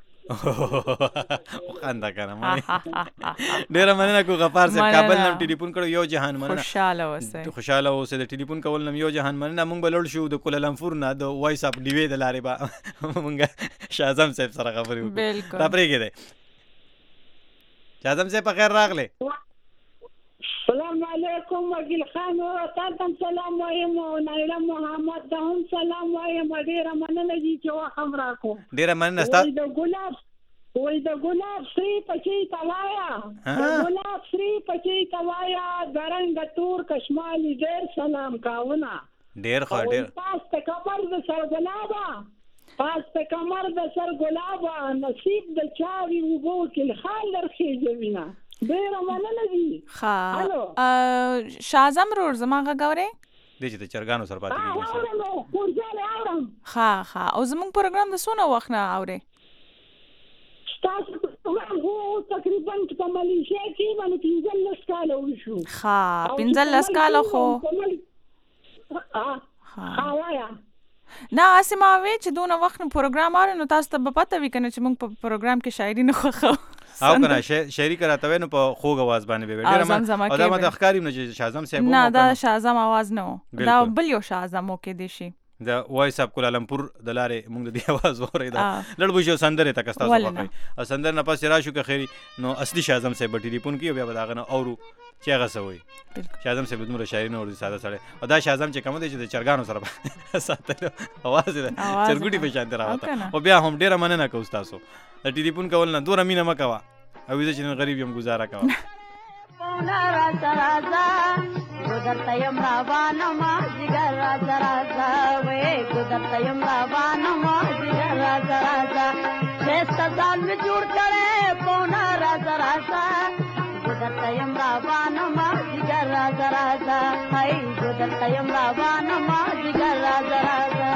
خندا کنه ما ډیر مننه کو غفار صاحب کابل نم ټلیفون کړو یو جهان مننه خوشاله اوسه خوشاله اوسه د ټلیفون کول نم یو جهان مننه مونږ بلل شو د کولالمپور نه د وایس اپ ډیوی د لارې با مونږ شازم صاحب سره خبرې وکړو بالکل دا پرې کېده شازم صاحب په خیر راغله السلام علیکم وکیل خان او تاسو سلام وایم او نایله محمد ته هم سلام وایم ډیر مننه چې وا خبره کو ډیر مننه ستاسو د ګلاب وای د ګلاب سری پچې توایا د ګلاب سری پچې توایا درنګ تور کشمالي ډیر سلام کاونه ډیر ښه ډیر پاس ته کمر د سر ګلابا پاس ته کمر د سر ګلابا نصیب د چاري وبو کل خال درخې جوینا ډیر مننه دي ها شازم رور زماغه غوره دې چې چرګانو سره پاتې کیږي نو کورځاله اورم ها ها او زموږ پروګرام د سونه وخت نه اوره تاسو هو تقریبا په ماليزیا کې باندې پنځه لس کال وشو ها پنځه لس کال خو ها وایا نه اسمه وی چې دونه وخت پروګرام اورو نو تاسو ته پته وی کنه چې موږ په پروګرام کې شاعري نه خوخو او کنه شاعري کراته نو په خوږ आवाज باندې به ډیر ما او دا ما د ښکاری نو چې شازم صاحب نه دا شازم आवाज نه دا بل یو شازم کې دي شي دا وایس اپ کولالمپور د لارې موږ د دې आवाज اورېدا لړبو شو سندره تک تاسو وکړي او سندره نه پاسه راشو که خیری نو اصلي شازم صاحب ټلیفون کې بیا بداغه نه اورو چې هغه سوي شازم صاحب دمر شاعري نه ورته ساده سره او دا شازم چې کوم دی چې د چرګانو سره ساتلو आवाज دی چرګوټي په شان راوته او بیا هم ډیره مننه کوم تاسو د ټلیفون کول نه دوره مینه مکوا او زه چې غریب یم گزاره کوم نارا ترازا ګدرته یم روانه ما جګر راځه راځه وې ګدرته یم روانه ما جګر راځه راځه شسته ځان می جوړ کړې پونه راځه راځه ګدرته یم روانه ما جګر راځه راځه هاي ګدرته یم روانه ما جګر راځه راځه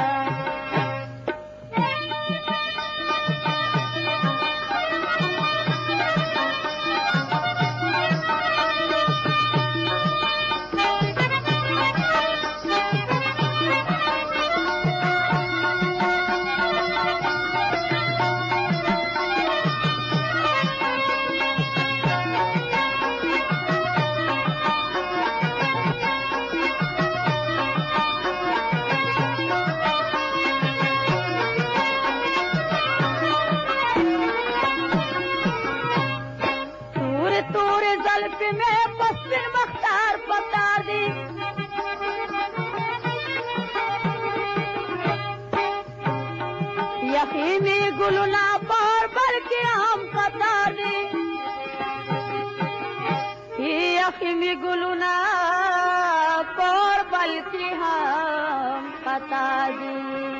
حکیمی گلونا پور بلکی هم خطا دی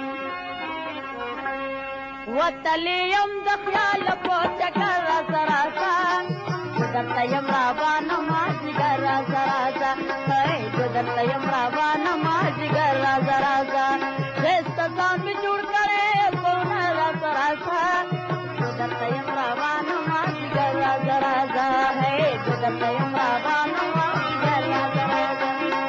وطلیم د خیال په چکر را سراسا درته یم روانه ما جګر را سراسا درته یم روانه ما جګر را سراسا ښایسته ځان مې جوړ کړی پونه را سراسا درته یم روانه ما جګر را سراسا درته یم روانه ما جګر را سراسا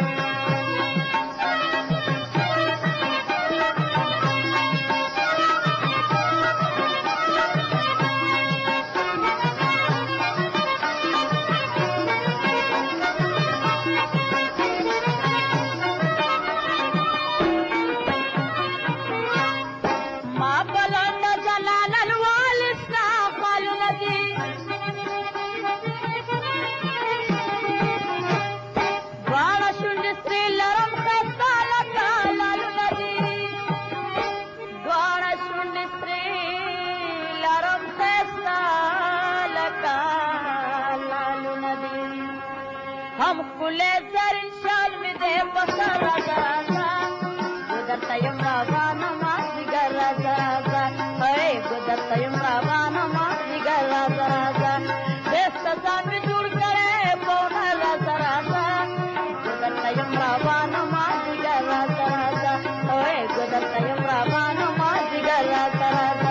हम खुले सर शाल में दे पसरा जाता गुदरता यम रावाना मासी गरा जाता हे गुदरता यम रावाना मासी गरा जाता बेस्ता सान में जुड़ करे पोना राजा गुदरता यम रावाना मासी गरा जाता हे गुदरता यम रावाना मासी गरा जाता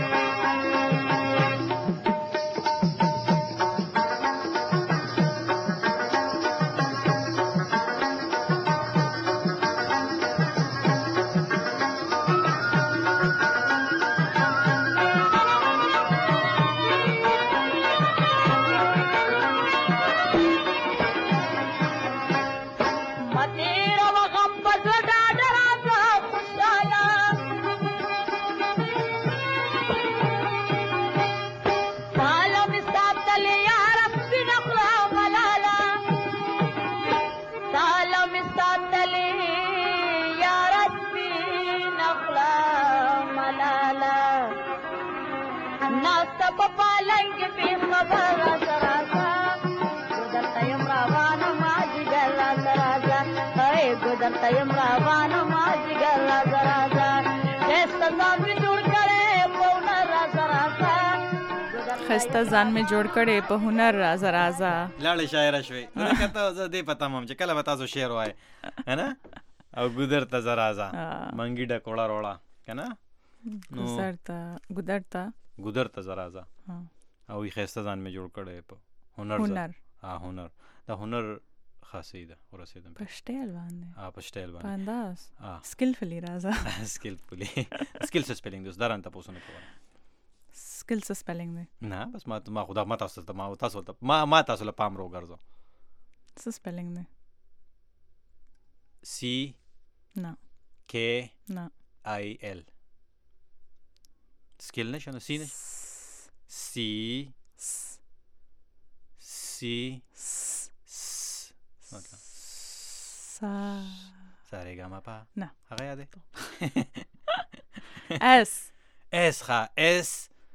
خسته ځان می جوړ کړي په هنر راز رازا لاړې شاعر شوي نو کته زه دې پتا مم چې کله به تاسو شعر وای هنا او ګودر ته زرازا منګی ډ کوړه روړه کنه نو ګودرتا ګودرتا ګودرتا زرازا او یې خسته ځان می جوړ کړي په هنر هنر ها هنر دا هنر خاصه ده ورسېدم پښتیل باندې ها پښتیل باندې پانداس سکلفلی رازا سکلفلی سکل سپیلینګ دوس دران تاسو نه کوم سکل سپیلینګ دی نه بس ما ما خدا ما تاسو ته ما تاسو ته ما ما تاسو له پام رو ګرځو څه سپیلینګ دی سی نه کے نه آی ال سکل نشو سی نه سی سی مطلب سا سارے گاما پا نه هغه یاده اس اس خا اس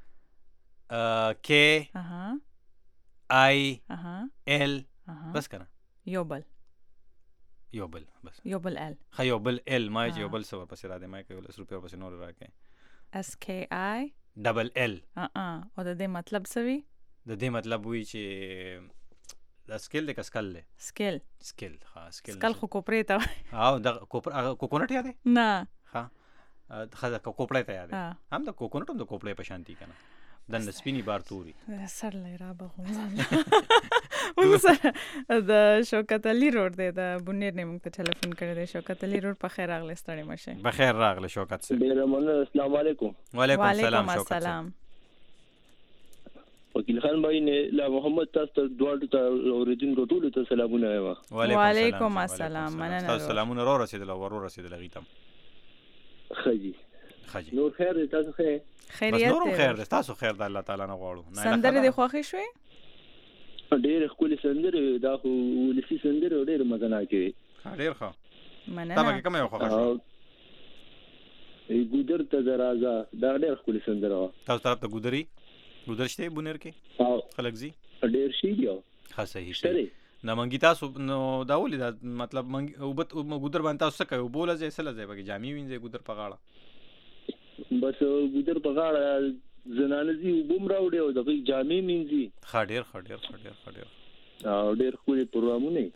کے آئی ایل بس کنه یوبل یوبل بس یوبل ال خا یوبل ال ما یوبل سو پس را دې ما کې ول روپیا پس نور راکې اس کے آی ډبل ال ا ا او د دې مطلب څه وی د دې مطلب وی چې دا سکل د کسکل له سکل سکل ها سکل سکل خو کوپرې ته او د کوپر کوکونټ یاده نه ها خدا کوپړې ته یاده هم د کوکونټ هم د کوپړې په شانتي کنه د سپینی بار توري سر لای را بغوم موږ د شوکت علي روډ دی د بونیر نه موږ ته ټلیفون کړی دی شوکت علي روډ په خیر راغلی ستړي مشه په خیر راغلی شوکت سره ډیر مننه السلام علیکم وعلیکم السلام شوکت السلام وکیل خان بھائی نے لا محمد تاسو ته دوه ته اوریدونکو ټول ته سلامونه وایم وعلیکم السلام مننه تاسو سلامونه را رسیدل او ورو رسیدل غیتم خجی خجی نور خیر تاسو خیر خیریت نور خیر تاسو خیر د الله تعالی نه غواړو سندره د خوښی شوي ډېر خولي سندره دا خو ولسی سندره ډېر مزه نه کوي ډېر ښه مننه تاسو کوم یو خوښه ای ګودر ته درازا دا ډېر خولي سندره تاسو طرف ته ګودري ګودر شته بونیر کې خلک زی ډېر شي یو ښه صحیح دا منګي تاسو نو دا ولې دا مطلب منګي او بت ګودر باندې تاسو څه کوي بوله ځای سره ځای پکې جامې وینځي ګودر په غاړه بس ګودر په غاړه زنانه زی وبم راوړي او د جامې وینځي ښه ډېر ښه ډېر ښه ډېر ښه ډېر او ډېر خوري پروګرامونه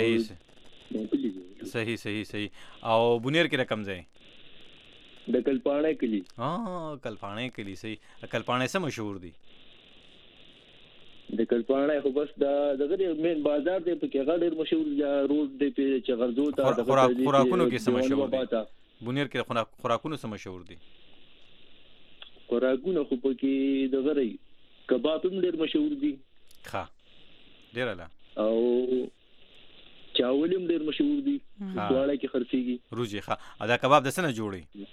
صحیح صحیح صحیح صحیح او بنیر کې رقم ځای د کلپاڼه کلی ها کلپاڼه کلی صحیح کلپاڼه سم مشهور دي د کلپاڼه خو بس دا دغه مین بازار دی په کې غډیر مشهور یا روډ دی په چغردو ته د خوراکونو کې سم مشهور دي بنیر کې خوراکونو سم مشهور دي خوراکونو خو په کې دغه ری کباب هم ډیر مشهور دي ښه ډیر اله او چاول هم ډیر مشهور دي دواړه کې خرڅيږي روزي ښه دا کباب د څه نه جوړي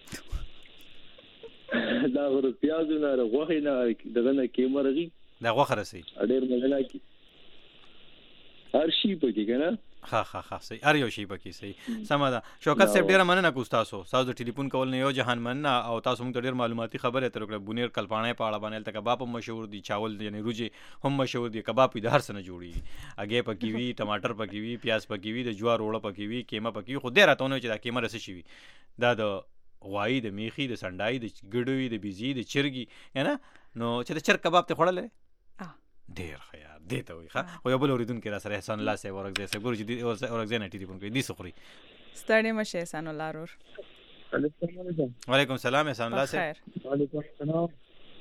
دا ور پیاز نه غوښه نه دغه نه کې مرغي دا غوښه رسي ډېر مزه لګي هر شي پکې کنه ها ها ها صحیح هر یو شي پکې صحیح سم ده شوکت صاحب ډېر مننه کوم تاسو تاسو د ټلیفون کول نه یو جهان مننه او تاسو موږ ډېر معلوماتي خبره تر کړه بنیر کلپاڼه په اړه باندې تک کباب مشهور دي چاول یعنی روزي هم مشهور دي کباب د هر څه نه جوړي اگې پکې وي ټماټر پکې وي پیاز پکې وي د جوار اوړه پکې وي کیمه پکې خو ډېر راته نه چې دا کیمه رسې شي دا د غوای د میخي د سندای د ګډوي د بيزي د چرګي یعنی نو چې د چرګ کباب ته خوړل ډیر خیا دیته وي ښه او یو بل اوریدونکو را سره احسان الله سه ورغ ځای سه ګورځي دی ورغ ځای نه ټلیفون کوي دي سخري ستړي مشه احسان الله رور وعلیکم السلام احسان الله سه وعلیکم السلام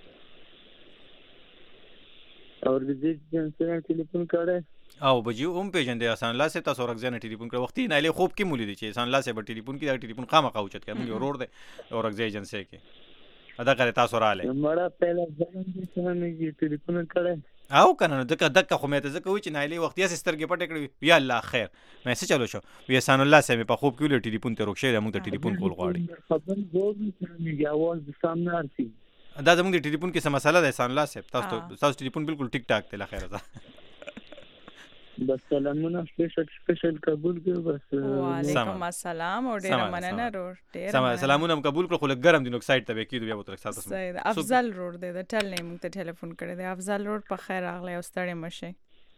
اور دې جن سره ټلیفون کړه او بجی اوم پیجن دی احسان الله سه تاسو ورغ ځای نه ټلیفون کړه وختي نه له خوب کې مولې دي چې احسان الله سه په ټلیفون کې دا ټلیفون خامخا اوچت کړه موږ ورور دی ورغ ځای جن سه کې ادا کړه تاسو را لې مړه پهلا ځان دې سره نه ټلیفون کړه او کنه دغه دغه خو مې ته ځکه وی چې نایلی وخت یې سترګې پټې کړې یا الله خیر مې څه چلو شو وی احسان الله سه مې په خوب کې ول ټلیفون ته روښه موږ ته ټلیفون کول غواړي خبر زوږ چې आवाज د سامنے ارسي دا زموږ د ټلیفون کې څه مسله ده احسان الله سه تاسو تاسو ټلیفون بالکل ټیک ټاک ته خیر ده بس سلامونه سپیشل سپیشل قبول کړو بس وعلیکم السلام او ډیر مننه رور ډیر سلام سلامونه قبول کړو خو لګرم دي نو سایت ته کېدو بیا وتر تاسو سید افضل رور دی د ټل نیم ته ټلیفون کړی دی افضل رور په خیر اغلی او ستړي مشه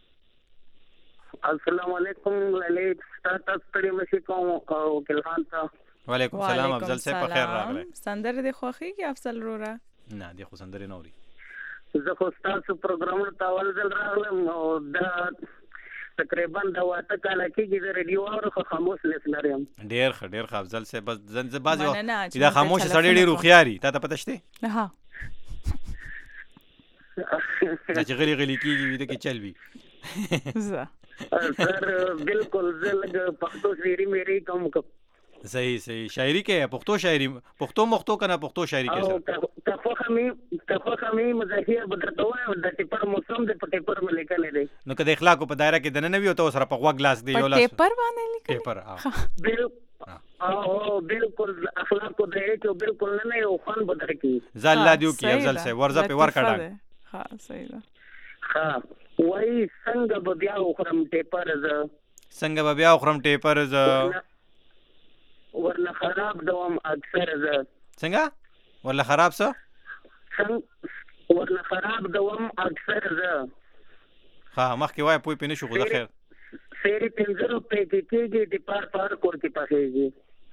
السلام علیکم لیک تاسو ستړي مشه کوم او کلان تا وعلیکم السلام افضل سے په خیر راغلی سندر دی خوخي کی افضل رورا نه دی خو سندر نوري زه خو تاسو پروګرام ته ولزل راغلم او دا تقریبا دا واته کاله کې د ریډیو او خاموش لسنر یم ډیر ښه ډیر ښه افضل سے بس زنځ بازي وخت دا خاموش سړی ډیر خوخياري تا ته پته شته ها چې غلي غلي کیږي وي د کې چل وي سر بالکل زلګ پښتو شاعري مېری کوم صحیح صحیح شاعری کې پښتو شاعری پښتو مختو کنه پښتو شاعری کې سر تفو خمي تفو خمي مزاحیه بدرته وای د ټیپر موسم د ټیپر مې لیکل دي نو کله اخلاق په دایره کې د نن وی او سره په غوګ لاس دی یو لاس ټیپر باندې لیکل ټیپر بالکل او بالکل اخلاق کو دی چې بالکل نه یو فن بدر کی زال دیو کی افضل سے ورزه په ور کړه ها صحیح ده ها وای څنګه بیا خرم ټیپر ز څنګه بیا خرم ټیپر ز ورنه خراب دوام اکثر ز څنګه ورله خراب څه څنګه ورنه خراب دوام اکثر ز ها مخکې وای پوي پینې شو خو خیر سری پنځه روپے کې کېږي د پار پار کور کې پخېږي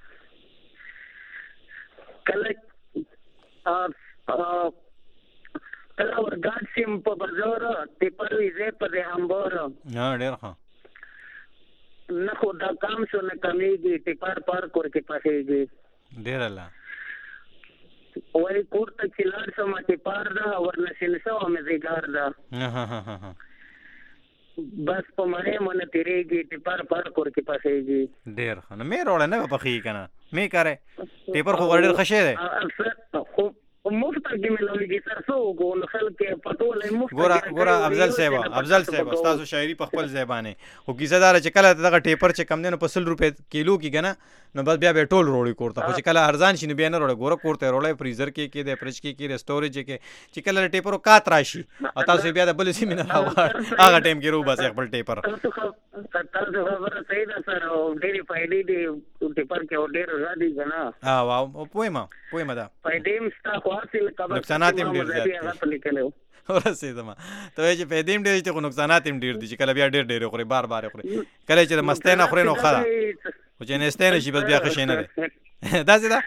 کله ا کله ورګاد سیم په بازار ته پروي زه په همبور نه ډېر ښه نه خو دا کام شو نه کمیږي ته پار پار کور کې پخېږي ډېر الله وای کور ته چلار سم ته پار دا ورنه شنسو مې زیګار دا ها ها ها بس په مړې مونږ تیریږي ته پار پار کور کې پخېږي ډېر ښه نو مې روړ نه پخې کنه مې کاره ټیپر خو ډېر خشه ده خو مفت کې مې لوي سر سو ګول خلک پټول مفت ګورا ګورا افضل صاحب افضل صاحب تاسو شاعري په خپل زبانه خو کیسه دار چې کله دغه ټیپر چې کم دینو په سل روپے کیلو کې کنه نو بس بیا به ټول روړی کوړه خو چې کله ارزان شي نو بیا نه روړی ګوره کوړته روړی فریزر کې کې د فرج کې کې ریسټوریج کې چې کله ټیپر کات راشي او تاسو بیا د بل سیمه نه راوړ هغه ټیم کې رو بس خپل ټیپر تاسو خبره صحیح ده سر او ډېری فائدې دي ټیپر کې او ډېر زادي کنه ها واو پوهه ما پوهه ما دا فائدې مستا خاصه کبه نقصانات هم ډېر زیات ورسېدم ته وایې چې پیدې هم ډېرې دي خو نقصانات هم ډېر دي چې کله بیا ډېر ډېر خورې بار بار خورې کله چې د مستۍ نه خورې نو ښه ده خو چې نستۍ نه شي بس بیا ښه شی نه دی داسې ده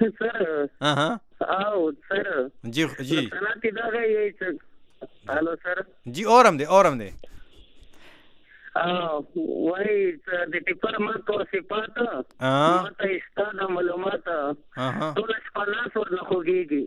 جی جی جی اورم دی اورم دی وای د ټیپر ماته صفات ماته استاد معلومات ټول خلاص ورنه خوږيږي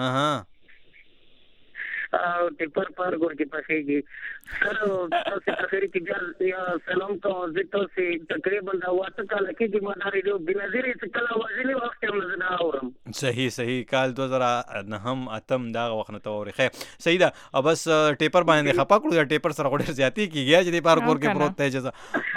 او ټیپر پر ګور کې پخېږي سر تاسو ته خیر کې بیا سلام کوم زه تاسو تقریبا دا واته کال کې چې ما دا ریډیو بنظیر چې کله وځلې وخت هم نه اورم صحیح صحیح کال دو هزار نهم اتم دا وخت نه اوري خیر صحیح ده او بس ټیپر باندې خپا کړو دا ټیپر سره ډېر زیاتی کیږي چې دې پر ګور کې پروت دی جزا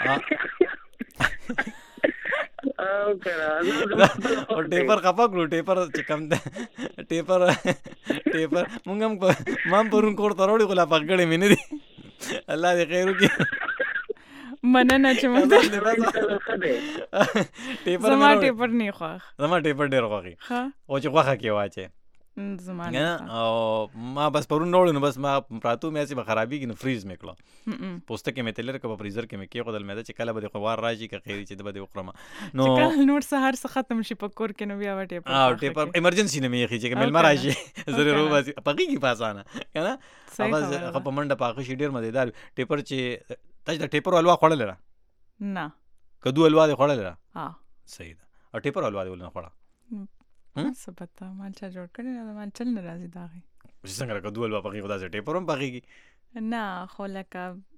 او ټیپر خپا کړو ټیپر چې کم ده ټیپر ټیپر مونږ هم مام پرون کور ته وروړي خو لا پکړې مې نه دي الله دې خیر وکړي مننه چې مونږ ټیپر زما ټیپر نه خوښ زما ټیپر ډېر خوښي او چې خوښه کې واچې زمانه او ما بس پرون نوړ نو بس ما پراتو مې سي خرابيږي نو فریز مې کړو پوسټ کې مې تلر کې په فریزر کې مې کې خدل مې چې کله به خوار راځي که خیری چې د بده وکړم نو نور سهار څخه ختم شي په کور کې نو بیا وټه په او ټیپر ایمرجنسي نه مې خي چې مل مراشي ضروري واسي پقيږي پاسانه کنه اواز په منډه پاخه شي ډیر مزیدار ټیپر چې تاسو د ټیپر حلوا خوړل را نه کدو حلوا دې خوړل را ها صحیح ده او ټیپر حلوا دې ولنه خوړه سپتا ما چا جوړ کړی نه ما چل نه راځي داغه څنګه کدو حلوا پخې خدا سے ټیپر هم پخېږي نه خو لکه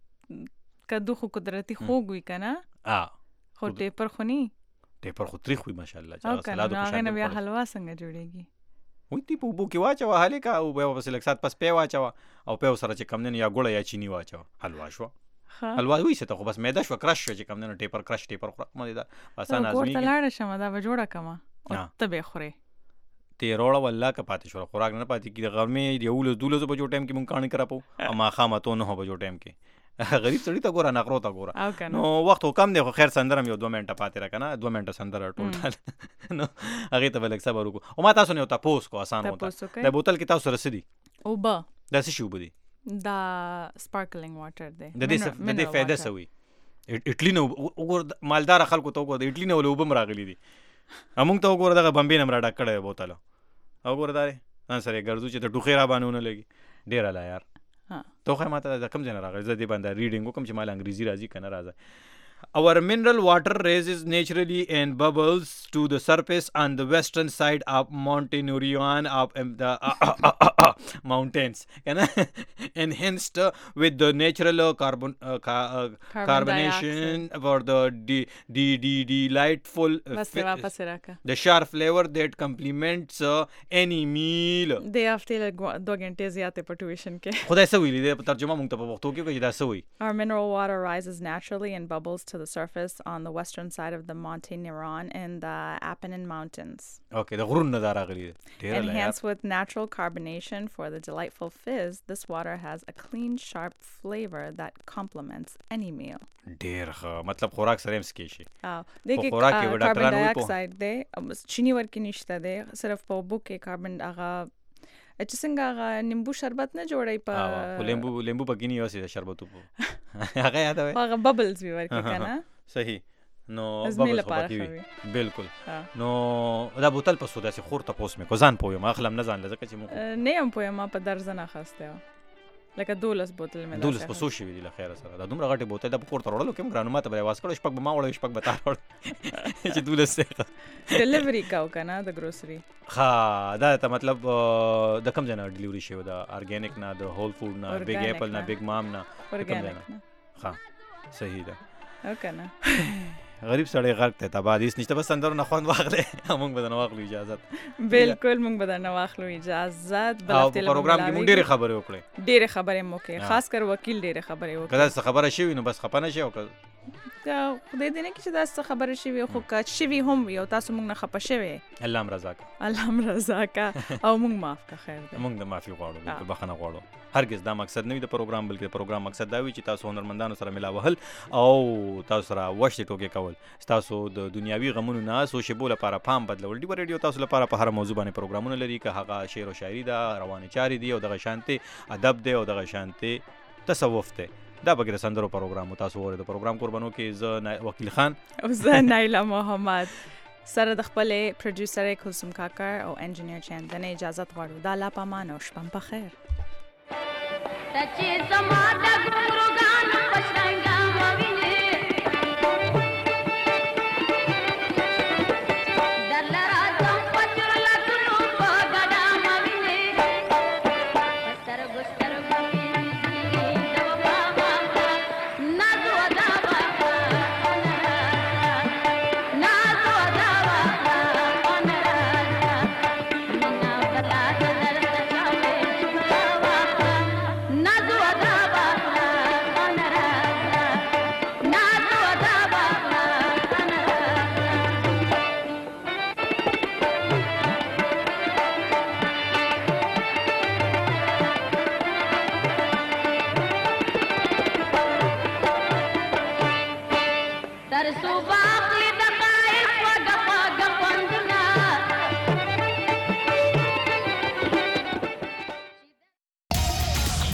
کدو خو قدرتي خوږ وي کنه ها خو ټیپر خو نه ټیپر خو تریخ وي ماشاءالله چې سلاد په شان نه بیا حلوا څنګه جوړيږي وې تی په بو کې واچو حالې کا او بیا په لکسات پس په واچو او په سره چې کم نه یا ګوړه یا چینی واچو حلوا شو حلوا وې څه ته خو بس میده شو کرش شو چې کم نه ټیپر کرش ټیپر خو مې دا اسانه ازمي ورته لاړ شم دا به جوړه کما ته به خوري ته روړه والله کا پاتې شو خوراک نه پاتې کی د غرمې یو له دولس بجو ټایم کې مونږ کانې کراپو اما خامته نه بجو ټایم کې غریب سړی ته ګوره نقرو ته ګوره نو وخت کم دی خو خیر سندرم یو دوه منټه پاتې را کنه دوه منټه سندر ټوټل نو هغه ته بلک صبر وکړو او ما تاسو نه وتا پوس کو آسان وتا د بوتل کې تاسو رسېدي او با د څه شو بده دا سپارکلینګ واټر دی د دې د دې فائدہ سوي اټلی نو وګور مالدار خلکو ته وګور اټلی نو لوبم راغلي دي امونږ ته وګور دغه بمبې نمبر ډک کړی بوتل او وګور دا ان سره ګرځو چې ته ټوخې را باندې لګي ډیر لا یار ها توخه ماته د کم ځای راغلی زه دې باندې ریډینګ کوم چې مال انګریزي راځي کنه راځي Our mineral water rises naturally and bubbles to the surface on the western side of Montenurian of um, the uh, uh, uh, uh, uh, mountains, enhanced uh, with the natural uh, carbon uh, ca, uh, carbon carbonation dioxide. for the de, de, de, delightful uh, fi- the sharp flavor that complements uh, any meal. They have to like دو غنټه زیاته په ټیوشن کې خدای سوي دې په ترجمه مونږ ته په وختو کې دا سوي. Our mineral water rises naturally and bubbles to the surface on the western side of the Montenegrin and the Apennine Mountains. Okay, the غرونه دا راغلي. Enhanced with natural carbonation for the delightful fizz, this water has a clean, sharp flavor that complements any meal. ډیر ښه مطلب خوراک سره هم سکی شي. او دغه کاربن ډای اکساید دی چینی ورکی نشته دی صرف په بو کې کاربن هغه چې څنګه هغه نیمبو شربت نه جوړي په لیمبو لیمبو پکې نه وسی شربت په هغه یاد وای هغه ببلز وی ورکی کنه صحیح نو ببلز پکې بالکل نو دا بوتل په سودا سي خور ته پوس مې کو ځان پویم اخلم نه ځان لزه چې مو نه هم پویم په درځنه خسته لکه دولس بوتل مې دولس په سو شي ویل خیر سره دا دومره غټه بوتل د پکور ته وړلو کوم ګرانو ماته به واس کړو شپږ به ما وړو شپږ به تا وړو چې دولس سره ډیلیوری کاو کنه د ګروسري ها دا ته مطلب د کم ځای ډیلیوری شي دا ارګانیک نه د هول فود نه بیگ اپل نه بیگ مام نه کم ځای نه ها صحیح ده او کنه غریب سړی غرق ته تبا هیڅ نشته بس اندر نه خوند واخلې موږ به نه واخلو اجازه بالکل موږ به نه واخلو اجازه بل تل پروګرام کې موږ ډېر خبرې وکړې ډېر خبرې مو کې خاص کر وکیل ډېر خبرې وکړې کله څه خبره شي نو بس خپانه شي او خدای دې نه کړي چې دا څه خبره شوي خو که شوي هم وي او تاسو موږ نه خفه شوي الله هم رضا کا الله هم رضا کا او موږ معاف کا خیر دی موږ د معافي غواړو بالکل بخښنه غواړو هرګز دا مقصد نه وي د پروګرام بلکې د پروګرام مقصد دا وي چې تاسو هنرمندانو سره ملا وهل او تاسو سره وشتي ټوکې کول تاسو د دنیاوي غمونو نه سوشیبو لپاره پام بدلول ډیو ریډیو تاسو لپاره په هر موضوع باندې پروګرامونه لري که هغه شعر او شاعري ده رواني چاري دي او دغه شانتي ادب دی او دغه شانتي تصوف دی دا بګر سندرو پروګرام تاسو ورته د پروګرام قربانو کې ز وکیل خان او ز نایلا محمد سره د خپل پروډوسر کلثوم کاکر او انجینیر چندنه اجازه غواړو دا لا پامان او شپه په خیر